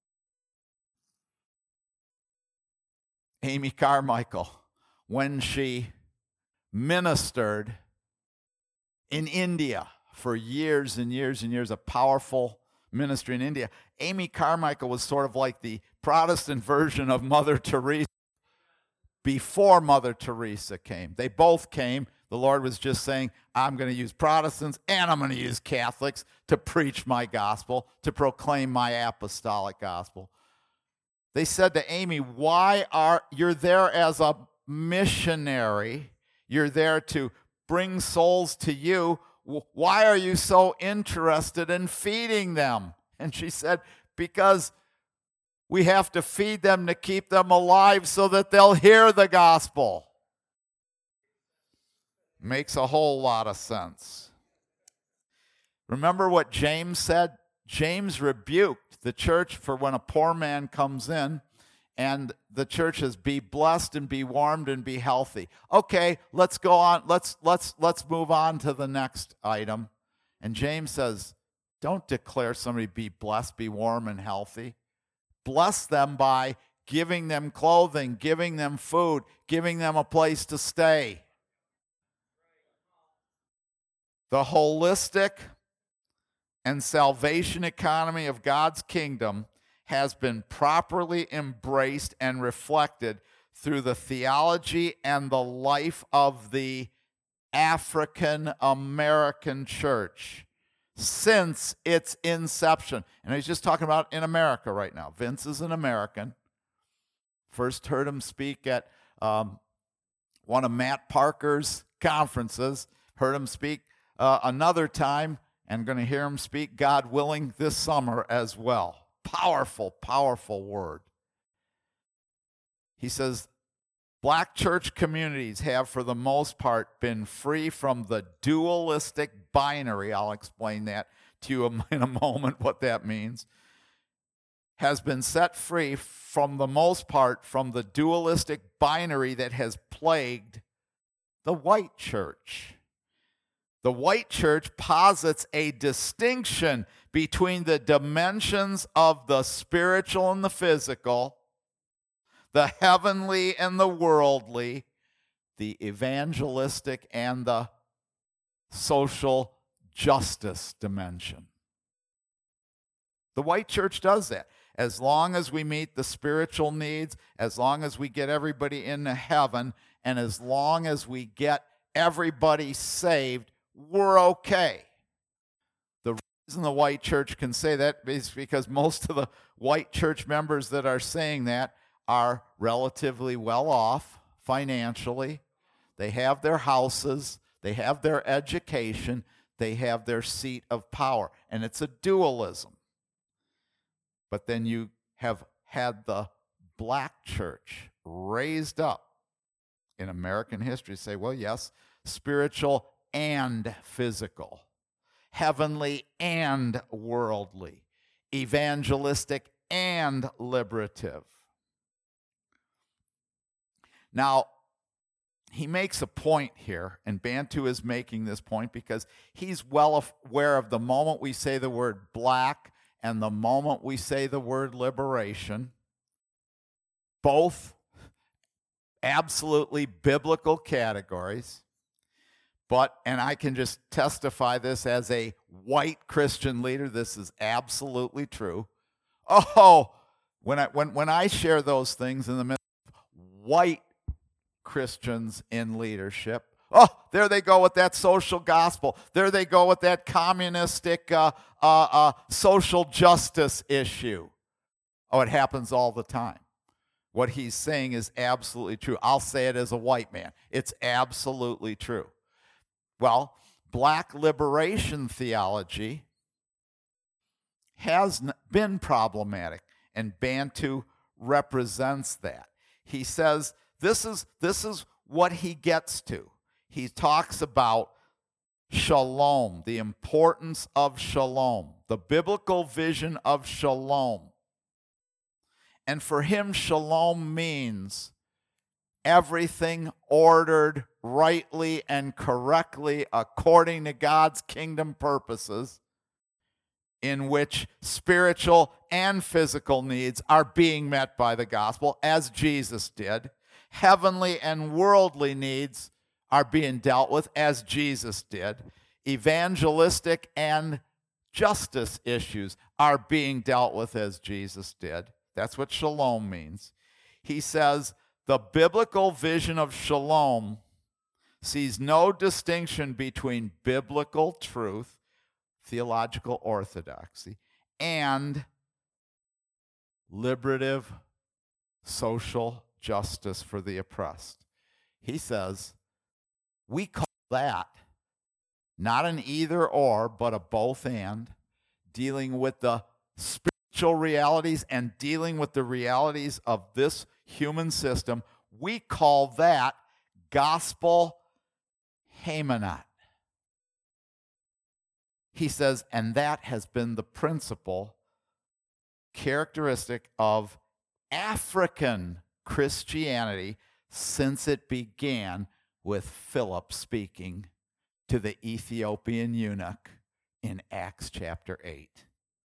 Amy Carmichael, when she ministered in India for years and years and years, a powerful ministry in India, Amy Carmichael was sort of like the Protestant version of Mother Teresa before Mother Teresa came. They both came. The Lord was just saying, I'm going to use Protestants and I'm going to use Catholics to preach my gospel, to proclaim my apostolic gospel. They said to Amy, why are you're there as a missionary? You're there to bring souls to you. Why are you so interested in feeding them? And she said, because we have to feed them to keep them alive so that they'll hear the gospel. Makes a whole lot of sense. Remember what James said? James rebuked the church for when a poor man comes in, and the church says, be blessed and be warmed and be healthy. Okay, let's go on. Let's let's let's move on to the next item. And James says, don't declare somebody be blessed, be warm and healthy. Bless them by giving them clothing, giving them food, giving them a place to stay. The holistic and salvation economy of God's kingdom has been properly embraced and reflected through the theology and the life of the African American church since its inception. And he's just talking about in America right now. Vince is an American. First heard him speak at um, one of Matt Parker's conferences. Heard him speak uh, another time, and going to hear him speak, God willing, this summer as well. Powerful, powerful word. He says, black church communities have, for the most part, been free from the dualistic binary. I'll explain that to you in a moment, what that means. Has been set free, from the most part, from the dualistic binary that has plagued the white church. The white church posits a distinction between the dimensions of the spiritual and the physical, the heavenly and the worldly, the evangelistic and the social justice dimension. The white church does that. As long as we meet the spiritual needs, as long as we get everybody into heaven, and as long as we get everybody saved, we're okay. The reason the white church can say that is because most of the white church members that are saying that are relatively well off financially. They have their houses, they have their education, they have their seat of power. And it's a dualism. But then you have had the black church raised up in American history say, well, yes, spiritual and physical, heavenly and worldly, evangelistic and liberative. Now, he makes a point here, and Bantu is making this point because he's well aware of the moment we say the word black and the moment we say the word liberation, both absolutely biblical categories. But, and I can just testify this as a white Christian leader, this is absolutely true. Oh, When I, when, when I share those things in the midst of white Christians in leadership, oh, there they go with that social gospel. There they go with that communistic uh, uh, uh, social justice issue. Oh, it happens all the time. What he's saying is absolutely true. I'll say it as a white man. It's absolutely true. Well, black liberation theology has been problematic, and Bantu represents that. He says this is, this is what he gets to. He talks about shalom, the importance of shalom, the biblical vision of shalom. And for him, shalom means everything ordered rightly and correctly according to God's kingdom purposes, in which spiritual and physical needs are being met by the gospel, as Jesus did. Heavenly and worldly needs are being dealt with, as Jesus did. Evangelistic and justice issues are being dealt with, as Jesus did. That's what shalom means. He says the biblical vision of shalom sees no distinction between biblical truth, theological orthodoxy, and liberative social justice for the oppressed. He says we call that not an either or, but a both and, dealing with the spiritual realities and dealing with the realities of this human system. We call that gospel Haymanot. He says, and that has been the principal characteristic of African Christianity since it began with Philip speaking to the Ethiopian eunuch in Acts chapter eight.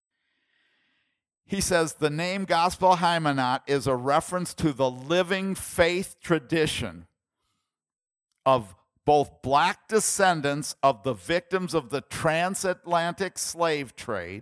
He says the name Gospel Haymanot is a reference to the living faith tradition of both black descendants of the victims of the transatlantic slave trade.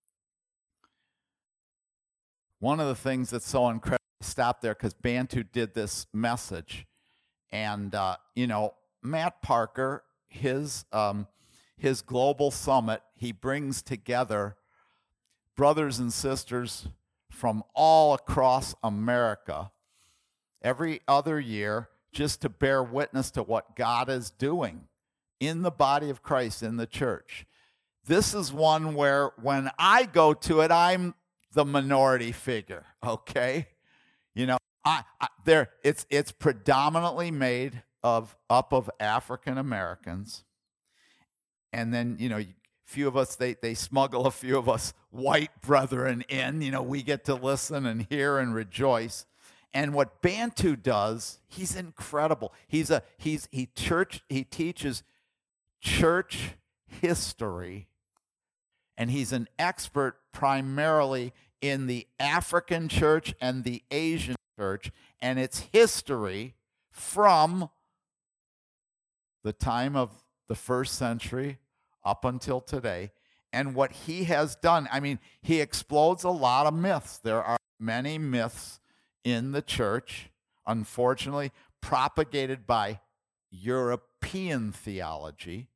One of the things that's so incredible, stop there because Bantu did this message. And, uh, you know, Matt Parker, his, um, his global summit, he brings together brothers and sisters from all across America every other year just to bear witness to what God is doing in the body of Christ, in the church. This is one where when I go to it, I'm the minority figure, okay? You know, I, I there it's it's predominantly made of up of African Americans. And then, you know, a few of us, they, they smuggle a few of us white brethren in. You know, we get to listen and hear and rejoice. And what Bantu does, he's incredible. He's a he's he church he teaches church history, and he's an expert primarily in the African church and the Asian church and its history from the time of the first century up until today. And what he has done, I mean, he explodes a lot of myths. There are many myths in the church, unfortunately, propagated by European theology.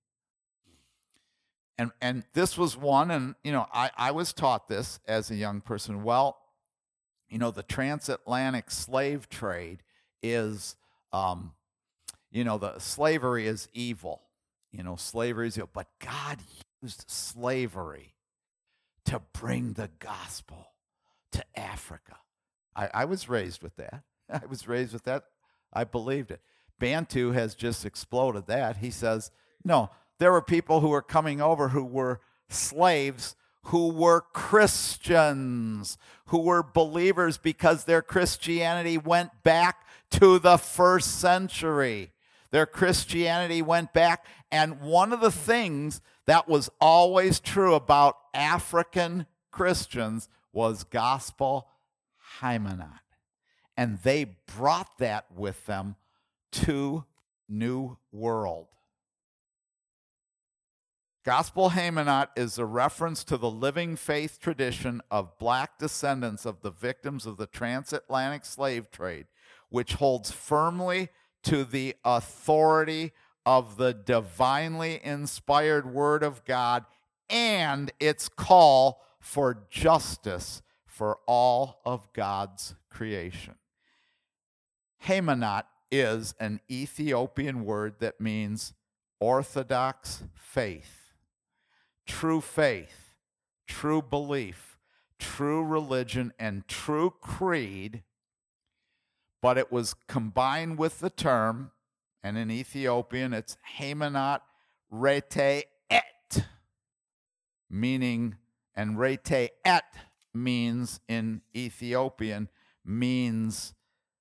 And and this was one, and, you know, I, I was taught this as a young person. Well, you know, the transatlantic slave trade is, um, you know, the slavery is evil. You know, slavery is evil. But God used slavery to bring the gospel to Africa. I, I was raised with that. I was raised with that. I believed it. Bantu has just exploded that. He says, no, there were people who were coming over who were slaves, who were Christians, who were believers because their Christianity went back to the first century. Their Christianity went back, and one of the things that was always true about African Christians was gospel Haymanot. And they brought that with them to New World. Gospel Haymanot is a reference to the living faith tradition of black descendants of the victims of the transatlantic slave trade, which holds firmly to the authority of the divinely inspired Word of God and its call for justice for all of God's creation. Haymanot is an Ethiopian word that means orthodox faith, true faith, true belief, true religion, and true creed, but it was combined with the term, and in Ethiopian it's Haymanot Rete Et, meaning, and Rete Et means in Ethiopian, means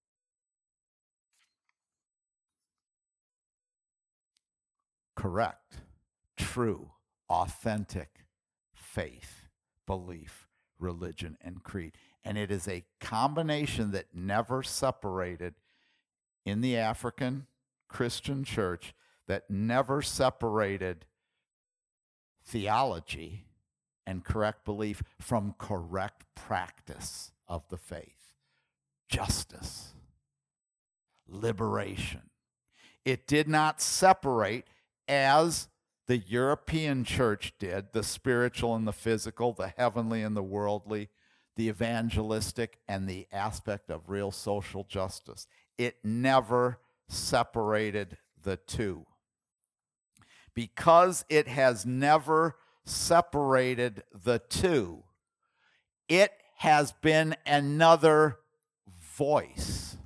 correct, true, authentic faith, belief, religion, and creed. And it is a combination that never separated in the African Christian church, that never separated theology and correct belief from correct practice of the faith. Justice, liberation. It did not separate as the European church did, the spiritual and the physical, the heavenly and the worldly, the evangelistic and the aspect of real social justice. It never separated the two. Because it has never separated the two, it has been another voice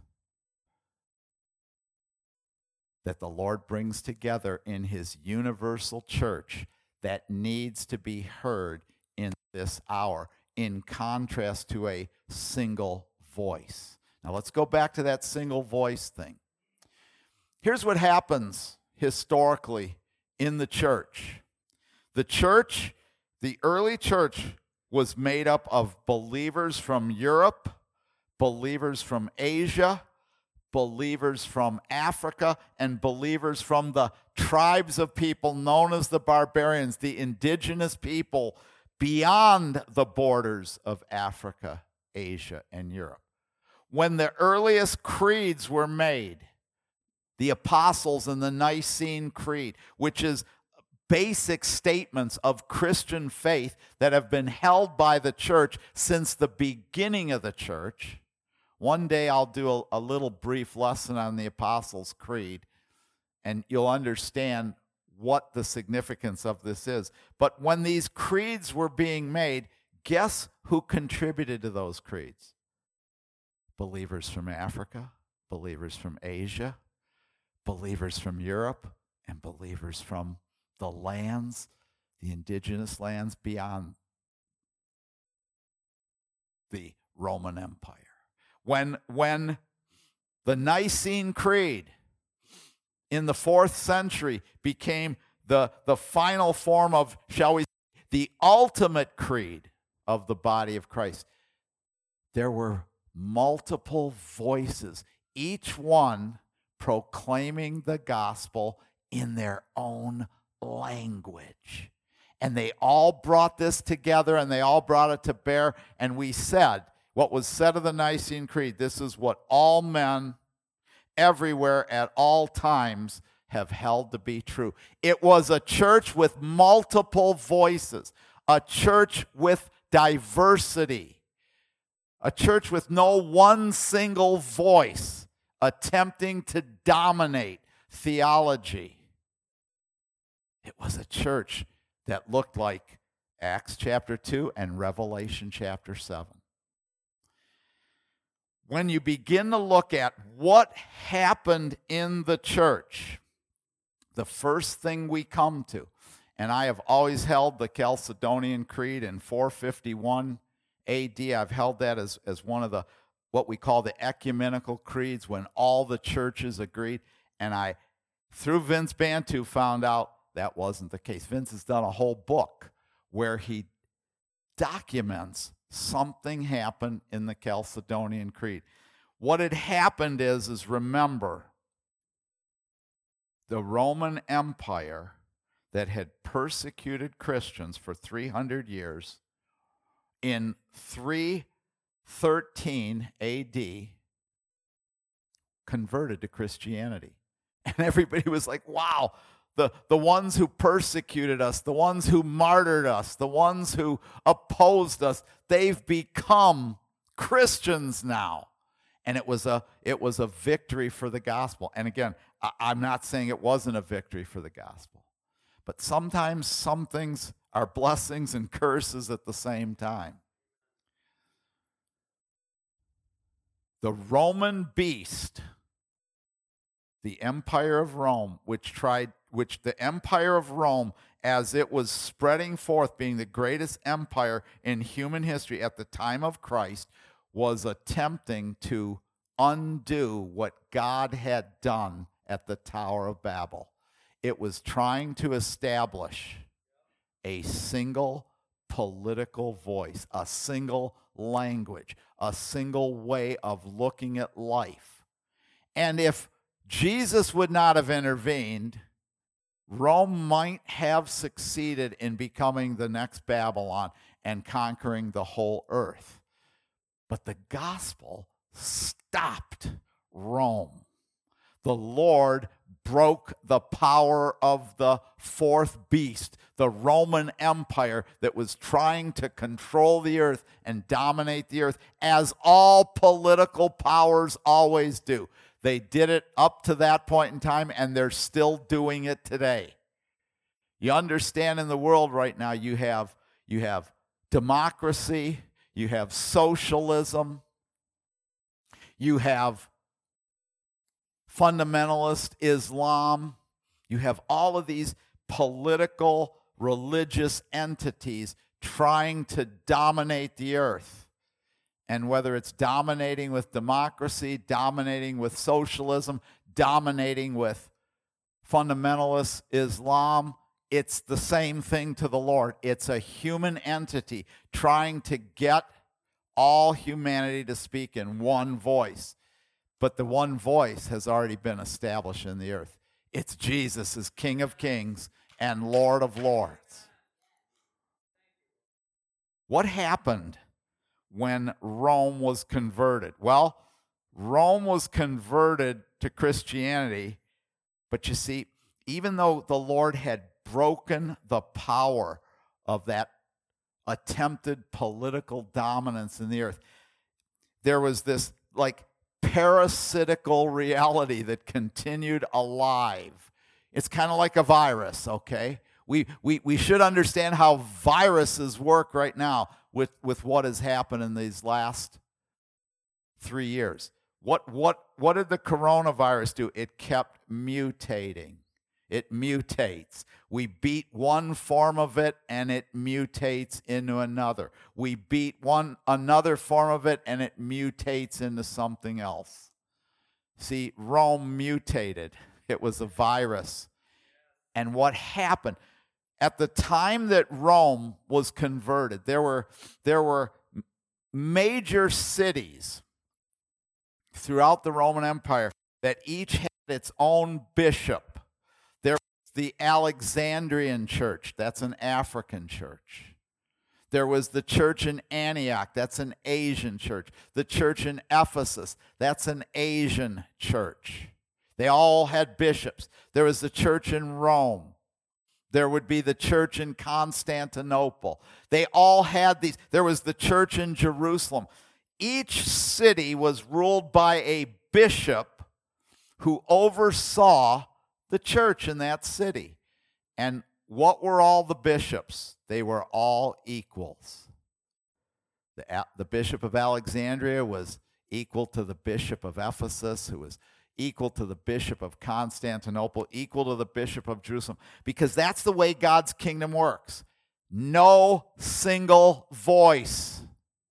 that the Lord brings together in his universal church that needs to be heard in this hour, in contrast to a single voice. Now let's go back to that single voice thing. Here's what happens historically in the church. The church, the early church, was made up of believers from Europe, believers from Asia, believers from Africa, and believers from the tribes of people known as the barbarians, the indigenous people beyond the borders of Africa, Asia, and Europe. When the earliest creeds were made, the Apostles and the Nicene Creed, which is basic statements of Christian faith that have been held by the church since the beginning of the church. One day I'll do a, a little brief lesson on the Apostles' Creed, and you'll understand what the significance of this is. But when these creeds were being made, guess who contributed to those creeds? Believers from Africa, believers from Asia, believers from Europe, and believers from the lands, the indigenous lands beyond the Roman Empire. When, when the Nicene Creed in the fourth century became the, the final form of, shall we say, the ultimate creed of the body of Christ, there were multiple voices, each one proclaiming the gospel in their own language. And they all brought this together, and they all brought it to bear, and we said, what was said of the Nicene Creed, this is what all men everywhere at all times have held to be true. It was a church with multiple voices, a church with diversity, a church with no one single voice attempting to dominate theology. It was a church that looked like Acts chapter two and Revelation chapter seven. When you begin to look at what happened in the church, the first thing we come to, and I have always held the Chalcedonian Creed in four fifty-one A D. I've held that as, as one of the, what we call the ecumenical creeds, when all the churches agreed. And I, through Vince Bantu, found out that wasn't the case. Vince has done a whole book where he documents something happened in the Chalcedonian Creed. What had happened is, is remember, the Roman Empire, that had persecuted Christians for three hundred years, in three thirteen A D, converted to Christianity. And everybody was like, wow, the, the ones who persecuted us, the ones who martyred us, the ones who opposed us, they've become Christians now. And it was a it was a victory for the gospel. And again, I, I'm not saying it wasn't a victory for the gospel. But sometimes some things are blessings and curses at the same time. The Roman beast, the Empire of Rome, which tried, which the Empire of Rome, as it was spreading forth, being the greatest empire in human history at the time of Christ, was attempting to undo what God had done at the Tower of Babel. It was trying to establish a single political voice, a single language, a single way of looking at life. And if Jesus would not have intervened, Rome might have succeeded in becoming the next Babylon and conquering the whole earth. But the gospel stopped Rome. The Lord broke the power of the fourth beast, the Roman Empire that was trying to control the earth and dominate the earth, as all political powers always do. They did it up to that point in time, and they're still doing it today. You understand, in the world right now, you have, you have democracy, you have socialism, you have fundamentalist Islam, you have all of these political, religious entities trying to dominate the earth. And whether it's dominating with democracy, dominating with socialism, dominating with fundamentalist Islam, it's the same thing to the Lord. It's a human entity trying to get all humanity to speak in one voice. But the one voice has already been established in the earth. It's Jesus as King of Kings and Lord of Lords. What happened when Rome was converted? Well, Rome was converted to Christianity, but you see, even though the Lord had broken the power of that attempted political dominance in the earth, there was this like parasitical reality that continued alive. It's kind of like a virus, okay? We, we, we should understand how viruses work right now with, with what has happened in these last three years. What, what, what did the coronavirus do? It kept mutating. It mutates. We beat one form of it and it mutates into another. We beat one another form of it and it mutates into something else. See, Rome mutated. It was a virus. And what happened? At the time that Rome was converted, there were, there were major cities throughout the Roman Empire that each had its own bishop. There was the Alexandrian church. That's an African church. There was the church in Antioch. That's an Asian church. The church in Ephesus. That's an Asian church. They all had bishops. There was the church in Rome. There would be the church in Constantinople. They all had these. There was the church in Jerusalem. Each city was ruled by a bishop who oversaw the church in that city. And what were all the bishops? They were all equals. The, the bishop of Alexandria was equal to the bishop of Ephesus, who was equal to the bishop of Constantinople, equal to the bishop of Jerusalem, because that's the way God's kingdom works. No single voice.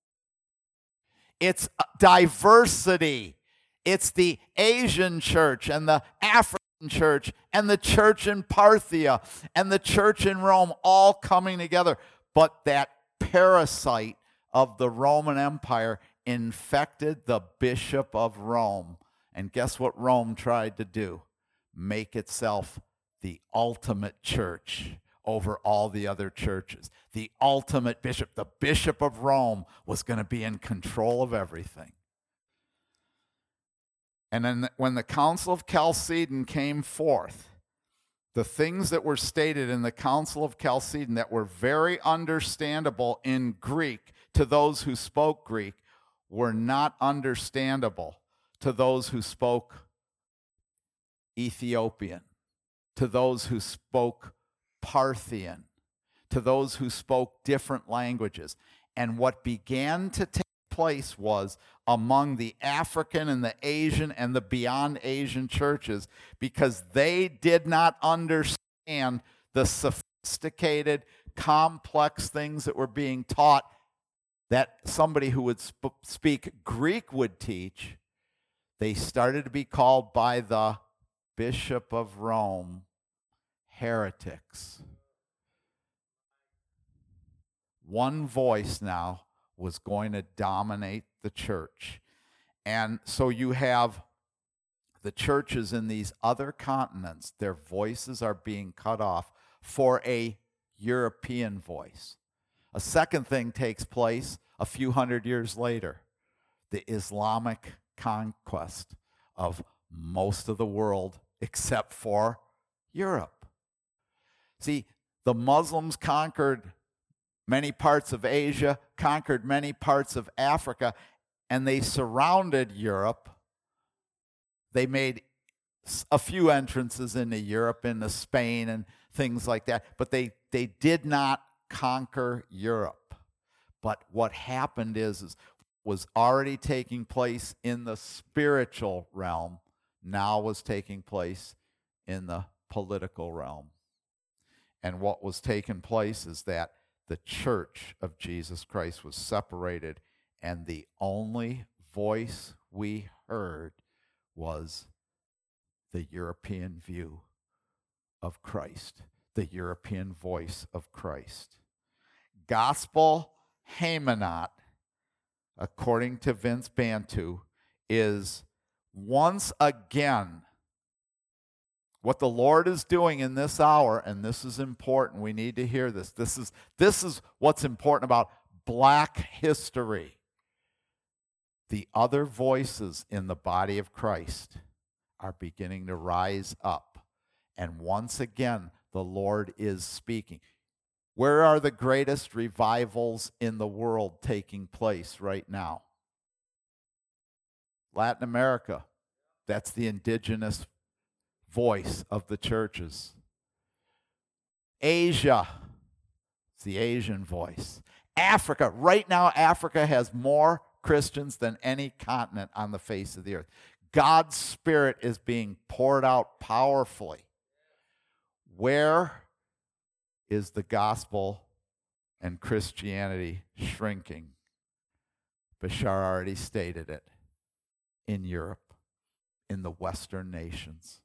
It's diversity. It's the Asian church and the African church and the church in Parthia and the church in Rome all coming together. But that parasite of the Roman Empire infected the bishop of Rome. And guess what Rome tried to do? Make itself the ultimate church over all the other churches. The ultimate bishop, the Bishop of Rome, was going to be in control of everything. And then when the Council of Chalcedon came forth, the things that were stated in the Council of Chalcedon that were very understandable in Greek to those who spoke Greek were not understandable to those who spoke Ethiopian, to those who spoke Parthian, to those who spoke different languages. And what began to take place was among the African and the Asian and the beyond Asian churches, because they did not understand the sophisticated, complex things that were being taught that somebody who would sp- speak Greek would teach. They started to be called by the Bishop of Rome heretics. One voice now was going to dominate the church. And so you have the churches in these other continents, their voices are being cut off for a European voice. A second thing takes place a few hundred years later, the Islamic conquest of most of the world except for Europe. See, the Muslims conquered many parts of Asia, conquered many parts of Africa, and they surrounded Europe. They made a few entrances into Europe, into Spain and things like that, but they, they did not conquer Europe. But what happened is, is was already taking place in the spiritual realm, now was taking place in the political realm. And what was taking place is that the church of Jesus Christ was separated, and the only voice we heard was the European view of Christ, the European voice of Christ. Gospel Haymanot, according to Vince Bantu, is once again what the Lord is doing in this hour, and this is important. We need to hear this. This is, this is what's important about black history. The other voices in the body of Christ are beginning to rise up. And once again, the Lord is speaking. Where are the greatest revivals in the world taking place right now? Latin America. That's the indigenous voice of the churches. Asia, it's the Asian voice. Africa, right now Africa has more Christians than any continent on the face of the earth. God's Spirit is being poured out powerfully. Where is the gospel and Christianity shrinking? Bashar already stated it. In Europe, in the Western nations.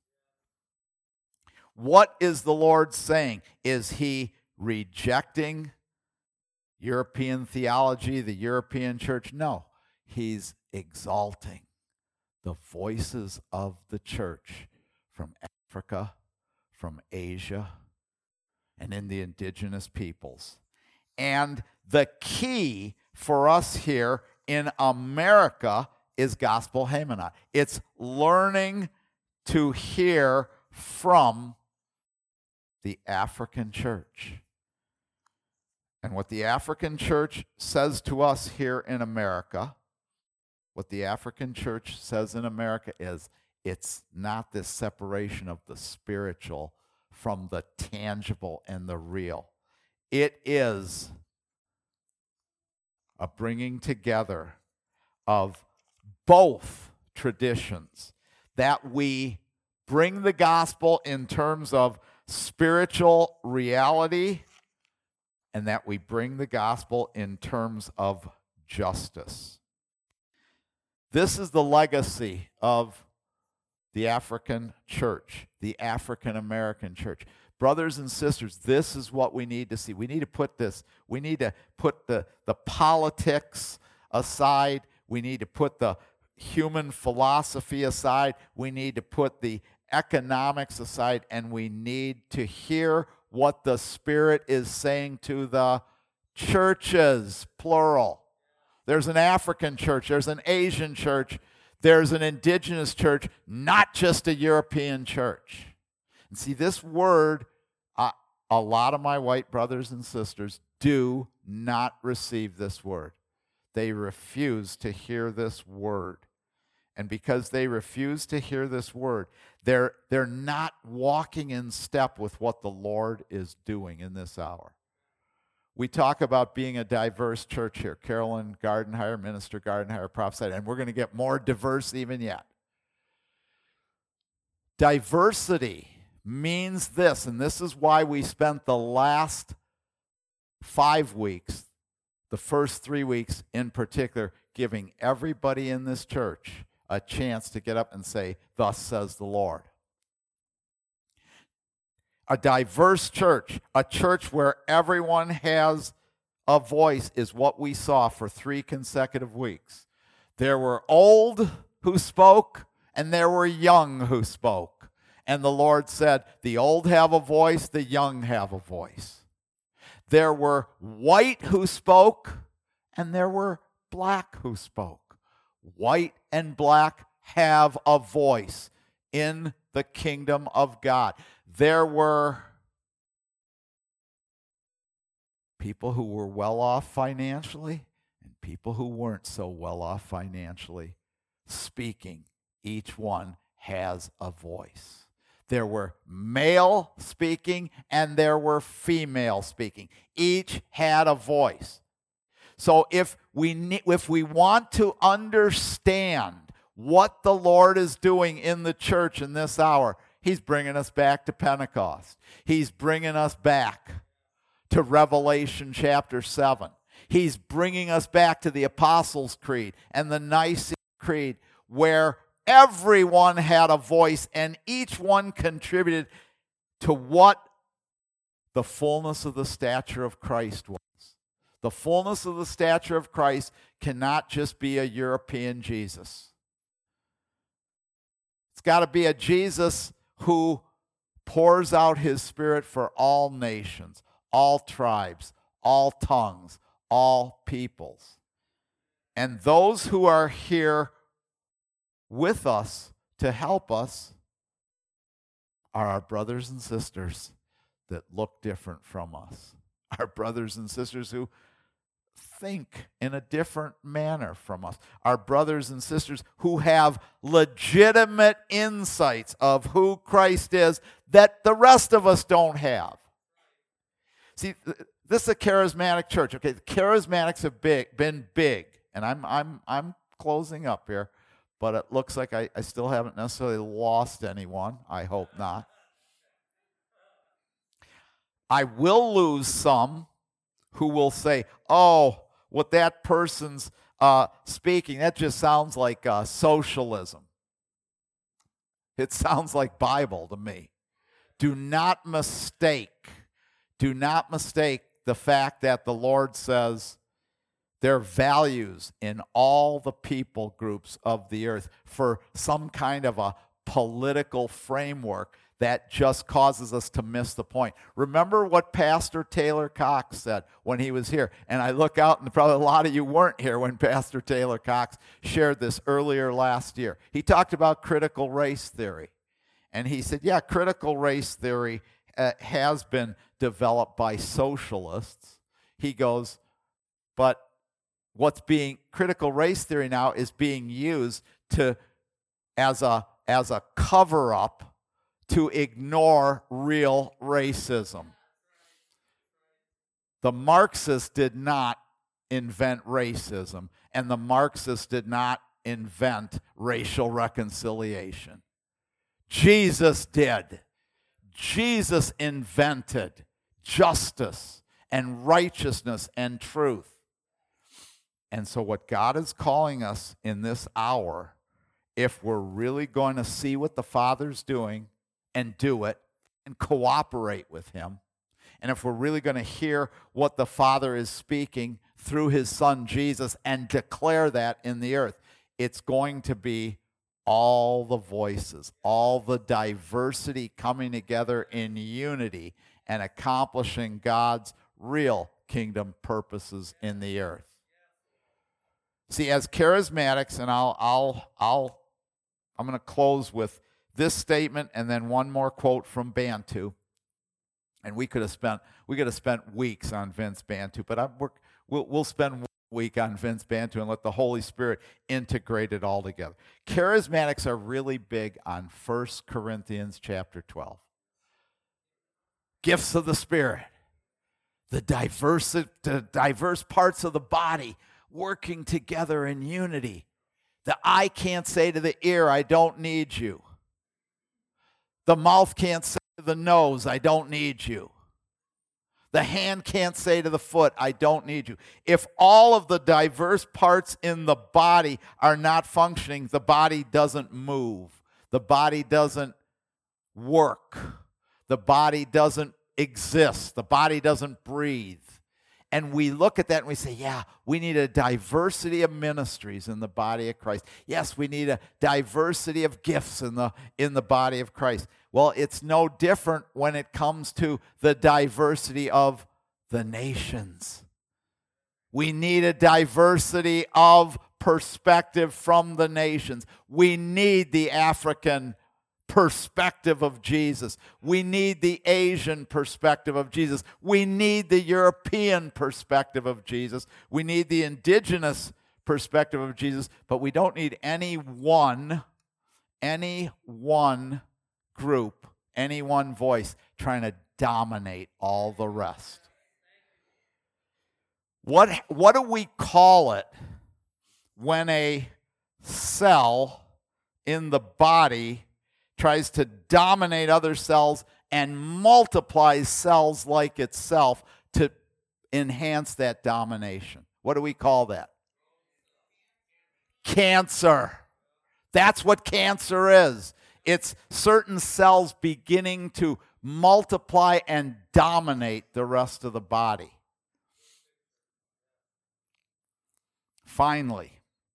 What is the Lord saying? Is he rejecting European theology, the European church? No. He's exalting the voices of the church from Africa, from Asia, and in the indigenous peoples. And the key for us here in America is Gospel Haymanot. It's learning to hear from the African church. And what the African church says to us here in America, what the African church says in America is, it's not this separation of the spiritual from the tangible and the real. It is a bringing together of both traditions, that we bring the gospel in terms of spiritual reality, and that we bring the gospel in terms of justice. This is the legacy of the African church, the African American church. Brothers and sisters, this is what we need to see. We need to put this, we need to put the, the politics aside. We need to put the human philosophy aside. We need to put the economics aside, and we need to hear what the Spirit is saying to the churches, plural. There's an African church, there's an Asian church, there's an indigenous church, not just a European church. And see, this word, uh, a lot of my white brothers and sisters do not receive this word. They refuse to hear this word. And because they refuse to hear this word, they're, they're not walking in step with what the Lord is doing in this hour. We talk about being a diverse church here. Carolyn Gardenhire, Minister Gardenhire prophesied, and we're going to get more diverse even yet. Diversity means this, and this is why we spent the last five weeks, the first three weeks in particular, giving everybody in this church a chance to get up and say, "Thus says the Lord." A diverse church, a church where everyone has a voice, is what we saw for three consecutive weeks. There were old who spoke, and there were young who spoke. And the Lord said, the old have a voice, the young have a voice. There were white who spoke, and there were black who spoke. White and black have a voice in the kingdom of God. There were people who were well off financially and people who weren't so well off financially speaking. Each one has a voice. There were male speaking and there were female speaking. Each had a voice. So if we ne- if we want to understand what the Lord is doing in the church in this hour, He's bringing us back to Pentecost. He's bringing us back to Revelation chapter seven. He's bringing us back to the Apostles' Creed and the Nicene Creed, where everyone had a voice and each one contributed to what the fullness of the stature of Christ was. The fullness of the stature of Christ cannot just be a European Jesus. It's got to be a Jesus who pours out His Spirit for all nations, all tribes, all tongues, all peoples. And those who are here with us to help us are our brothers and sisters that look different from us. Our brothers and sisters who think in a different manner from us. Our brothers and sisters who have legitimate insights of who Christ is that the rest of us don't have. See, this is a charismatic church. Okay, the charismatics have big, been big, and I'm I'm I'm closing up here, but it looks like I, I still haven't necessarily lost anyone. I hope not. I will lose some who will say, "Oh, what that person's uh, speaking, that just sounds like uh, socialism. It sounds like Bible to me." Do not mistake, do not mistake the fact that the Lord says there are values in all the people groups of the earth for some kind of a political framework that just causes us to miss the point. Remember what Pastor Taylor Cox said when he was here. And I look out, and probably a lot of you weren't here when Pastor Taylor Cox shared this earlier last year. He talked about critical race theory. And he said, yeah, critical race theory uh, has been developed by socialists. He goes, but what's being, critical race theory now is being used to, as a, as a cover-up to ignore real racism. The Marxists did not invent racism, and the Marxists did not invent racial reconciliation. Jesus did. Jesus invented justice and righteousness and truth. And so what God is calling us in this hour, if we're really going to see what the Father's doing and do it and cooperate with Him, and if we're really going to hear what the Father is speaking through His Son Jesus and declare that in the earth, it's going to be all the voices, all the diversity coming together in unity and accomplishing God's real kingdom purposes in the earth. See, as charismatics, and I'll, I'll, I'll, I'm going to close with this statement and then one more quote from Bantu. And we could have spent, we could have spent weeks on Vince Bantu, but I'm, we're, we'll, we'll spend one week on Vince Bantu and let the Holy Spirit integrate it all together. Charismatics are really big on First Corinthians chapter twelve. Gifts of the Spirit, the diverse, the diverse parts of the body working together in unity. The eye can't say to the ear, I don't need you. The mouth can't say to the nose, I don't need you. The hand can't say to the foot, I don't need you. If all of the diverse parts in the body are not functioning, the body doesn't move. The body doesn't work. The body doesn't exist. The body doesn't breathe. And we look at that and we say, yeah, we need a diversity of ministries in the body of Christ. Yes, we need a diversity of gifts in the, in the body of Christ. Well, it's no different when it comes to the diversity of the nations. We need a diversity of perspective from the nations. We need the African perspective of Jesus. We need the Asian perspective of Jesus. We need the European perspective of Jesus. We need the indigenous perspective of Jesus, but we don't need any one, any one group, any one voice trying to dominate all the rest. What, what do we call it when a cell in the body tries to dominate other cells and multiplies cells like itself to enhance that domination? What do we call that? Cancer. That's what cancer is. It's certain cells beginning to multiply and dominate the rest of the body. Finally,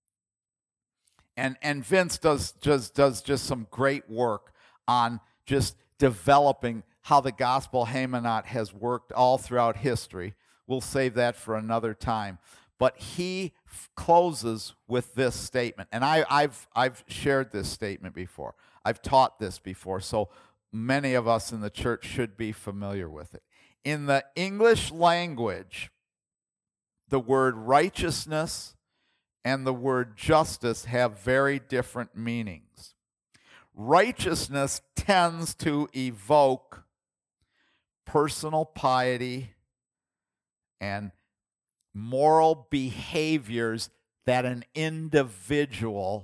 And, and Vince does just, does just some great work on just developing how the gospel Haymanot has worked all throughout history. We'll save that for another time. But he f- closes with this statement. And I, I've, I've shared this statement before. I've taught this before, so many of us in the church should be familiar with it. In the English language, the word righteousness and the word justice have very different meanings. Righteousness tends to evoke personal piety and moral behaviors that an individual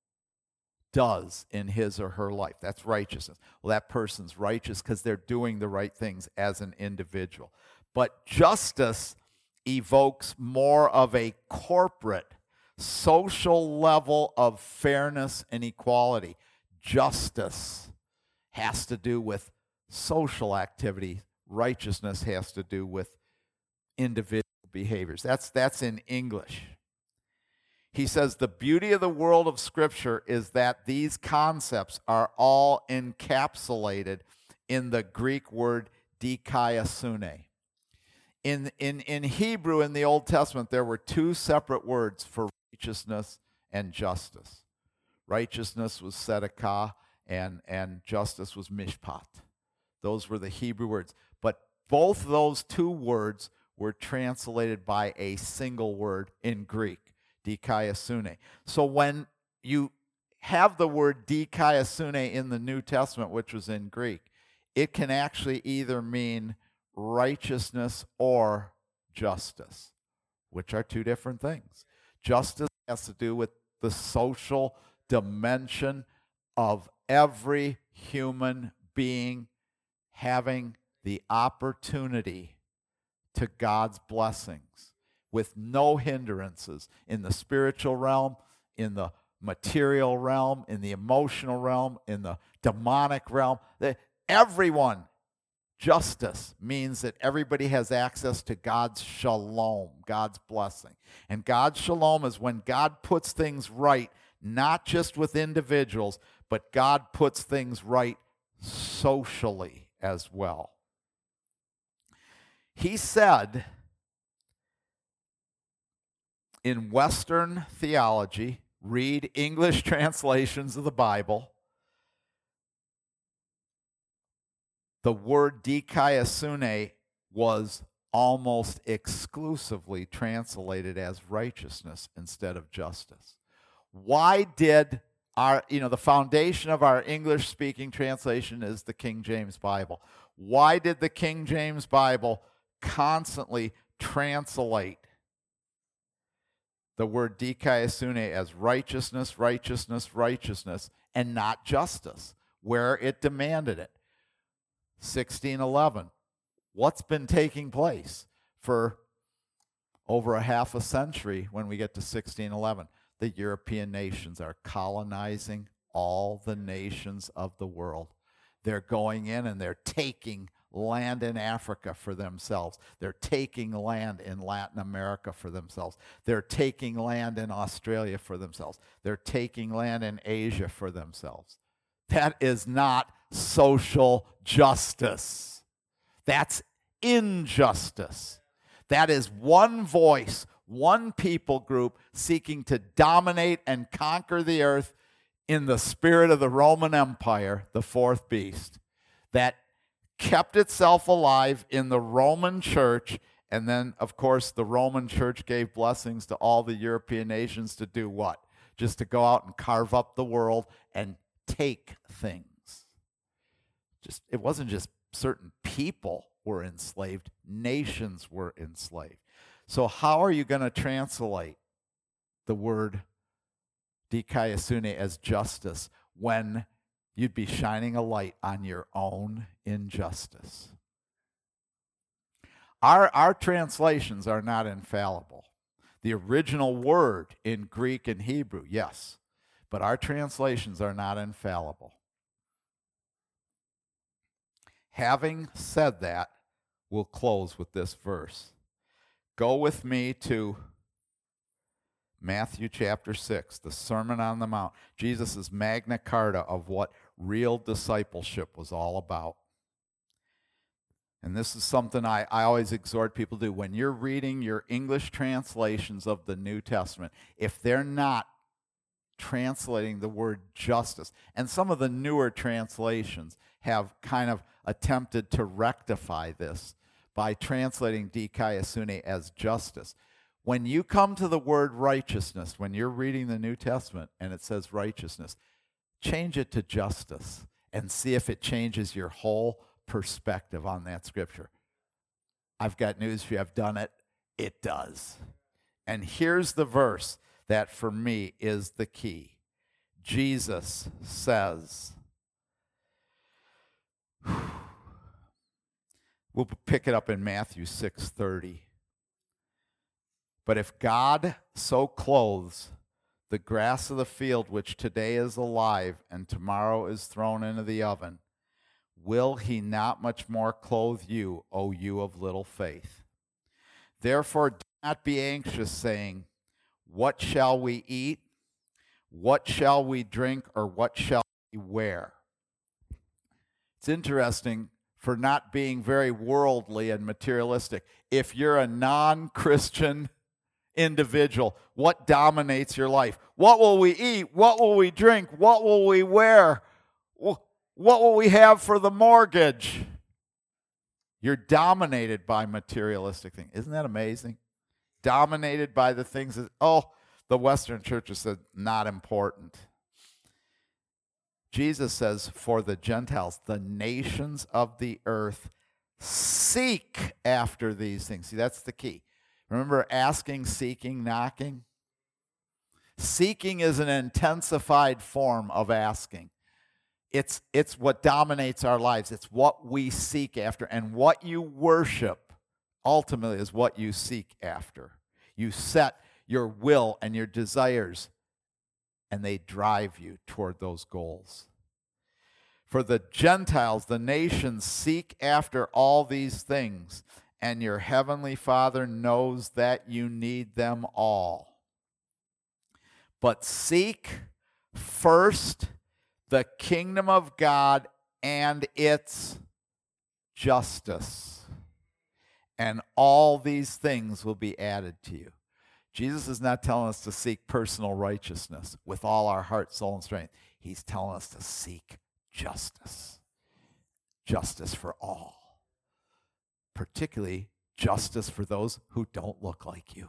does in his or her life. That's righteousness. Well, that person's righteous because they're doing the right things as an individual. But justice evokes more of a corporate social level of fairness and equality. Justice has to do with social activity. Righteousness has to do with individual behaviors. That's, that's in English. He says the beauty of the world of Scripture is that these concepts are all encapsulated in the Greek word dikaiosune. In, in, in Hebrew, in the Old Testament, there were two separate words for righteousness and justice. Righteousness was tzedakah, and, and justice was mishpat. Those were the Hebrew words. But both those two words were translated by a single word in Greek, dikaiosune. So when you have the word dikaiosune in the New Testament, which was in Greek, it can actually either mean righteousness or justice, which are two different things. Justice has to do with the social dimension of every human being having the opportunity to God's blessings with no hindrances in the spiritual realm, in the material realm, in the emotional realm, in the demonic realm. Everyone. Justice means that everybody has access to God's shalom, God's blessing. And God's shalom is when God puts things right, not just with individuals, but God puts things right socially as well. He said in Western theology, read English translations of the Bible, the word dikaiosune was almost exclusively translated as righteousness instead of justice. Why did our, you know, the foundation of our English-speaking translation is the King James Bible. Why did the King James Bible constantly translate the word dikaiosune as righteousness, righteousness, righteousness, and not justice, where it demanded it? sixteen eleven. What's been taking place for over a half a century when we get to sixteen eleven? The European nations are colonizing all the nations of the world. They're going in and they're taking land in Africa for themselves. They're taking land in Latin America for themselves. They're taking land in Australia for themselves. They're taking land in Asia for themselves. That is not social justice. That's injustice. That is one voice, one people group seeking to dominate and conquer the earth in the spirit of the Roman Empire, the fourth beast, that kept itself alive in the Roman church. And then, of course, the Roman church gave blessings to all the European nations to do what? Just to go out and carve up the world and take things. Just, it wasn't just certain people were enslaved, nations were enslaved. So how are you going to translate the word dikaiosune as justice when you'd be shining a light on your own injustice? Our, our translations are not infallible. The original word in Greek and Hebrew, yes, but our translations are not infallible. Having said that, we'll close with this verse. Go with me to Matthew chapter six, the Sermon on the Mount, Jesus' Magna Carta of what real discipleship was all about. And this is something I, I always exhort people to do. When you're reading your English translations of the New Testament, if they're not translating the word justice, and some of the newer translations have kind of attempted to rectify this by translating dikaiosune as justice. When you come to the word righteousness, when you're reading the New Testament and it says righteousness, change it to justice and see if it changes your whole perspective on that scripture. I've got news for you. I've done it. It does. And here's the verse that for me is the key. Jesus says, we'll pick it up in Matthew six thirty. But if God so clothes the grass of the field, which today is alive and tomorrow is thrown into the oven, will he not much more clothe you, O you of little faith? Therefore, do not be anxious, saying, what shall we eat? What shall we drink? Or what shall we wear? It's interesting, for not being very worldly and materialistic. If you're a non-Christian individual, what dominates your life? What will we eat? What will we drink? What will we wear? What will we have for the mortgage? You're dominated by materialistic things. Isn't that amazing? Dominated by the things that, oh, the Western churches said not important. Jesus says, for the Gentiles, the nations of the earth seek after these things. See, that's the key. Remember asking, seeking, knocking? Seeking is an intensified form of asking. It's, it's what dominates our lives. It's what we seek after. And what you worship ultimately is what you seek after. You set your will and your desires, and they drive you toward those goals. For the Gentiles, the nations, seek after all these things, and your heavenly Father knows that you need them all. But seek first the kingdom of God and its justice, and all these things will be added to you. Jesus is not telling us to seek personal righteousness with all our heart, soul, and strength. He's telling us to seek justice. Justice for all. Particularly justice for those who don't look like you.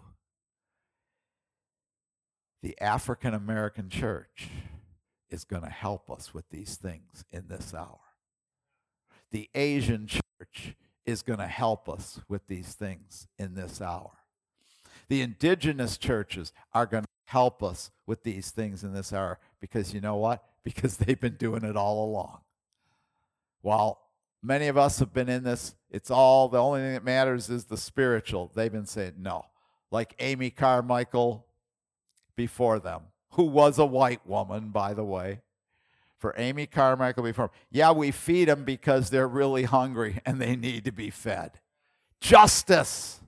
The African American church is going to help us with these things in this hour. The Asian church is going to help us with these things in this hour. The indigenous churches are going to help us with these things in this hour because you know what? Because they've been doing it all along. While many of us have been in this, it's all, the only thing that matters is the spiritual. They've been saying no. Like Amy Carmichael before them, who was a white woman, by the way. For Amy Carmichael before, yeah, we feed them because they're really hungry and they need to be fed. Justice.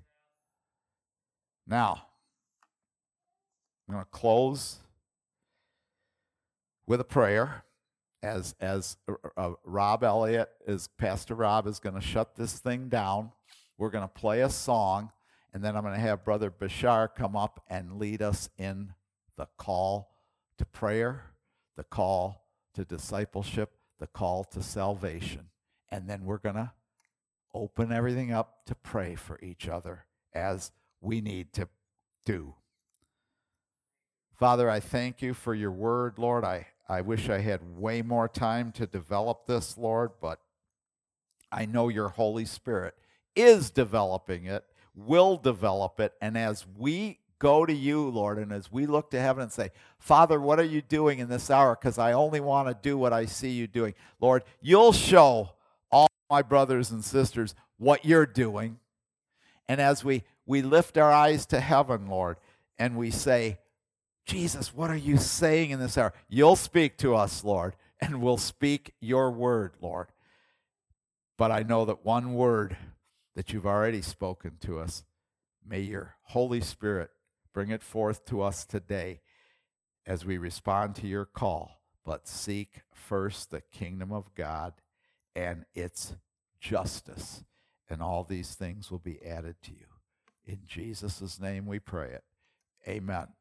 Now, I'm going to close with a prayer as, as uh, Rob Elliott, is Pastor Rob is going to shut this thing down. We're going to play a song, and then I'm going to have Brother Bashar come up and lead us in the call to prayer, the call to discipleship, the call to salvation. And then we're going to open everything up to pray for each other as we need to do. Father, I thank you for your word, Lord. I, I wish I had way more time to develop this, Lord, but I know your Holy Spirit is developing it, will develop it, and as we go to you, Lord, and as we look to heaven and say, Father, what are you doing in this hour? Because I only want to do what I see you doing. Lord, you'll show all my brothers and sisters what you're doing. And as we, we lift our eyes to heaven, Lord, and we say, Jesus, what are you saying in this hour? You'll speak to us, Lord, and we'll speak your word, Lord. But I know that one word that you've already spoken to us, may your Holy Spirit bring it forth to us today as we respond to your call. But seek first the kingdom of God and its justice, and all these things will be added to you. In Jesus' name we pray it. Amen.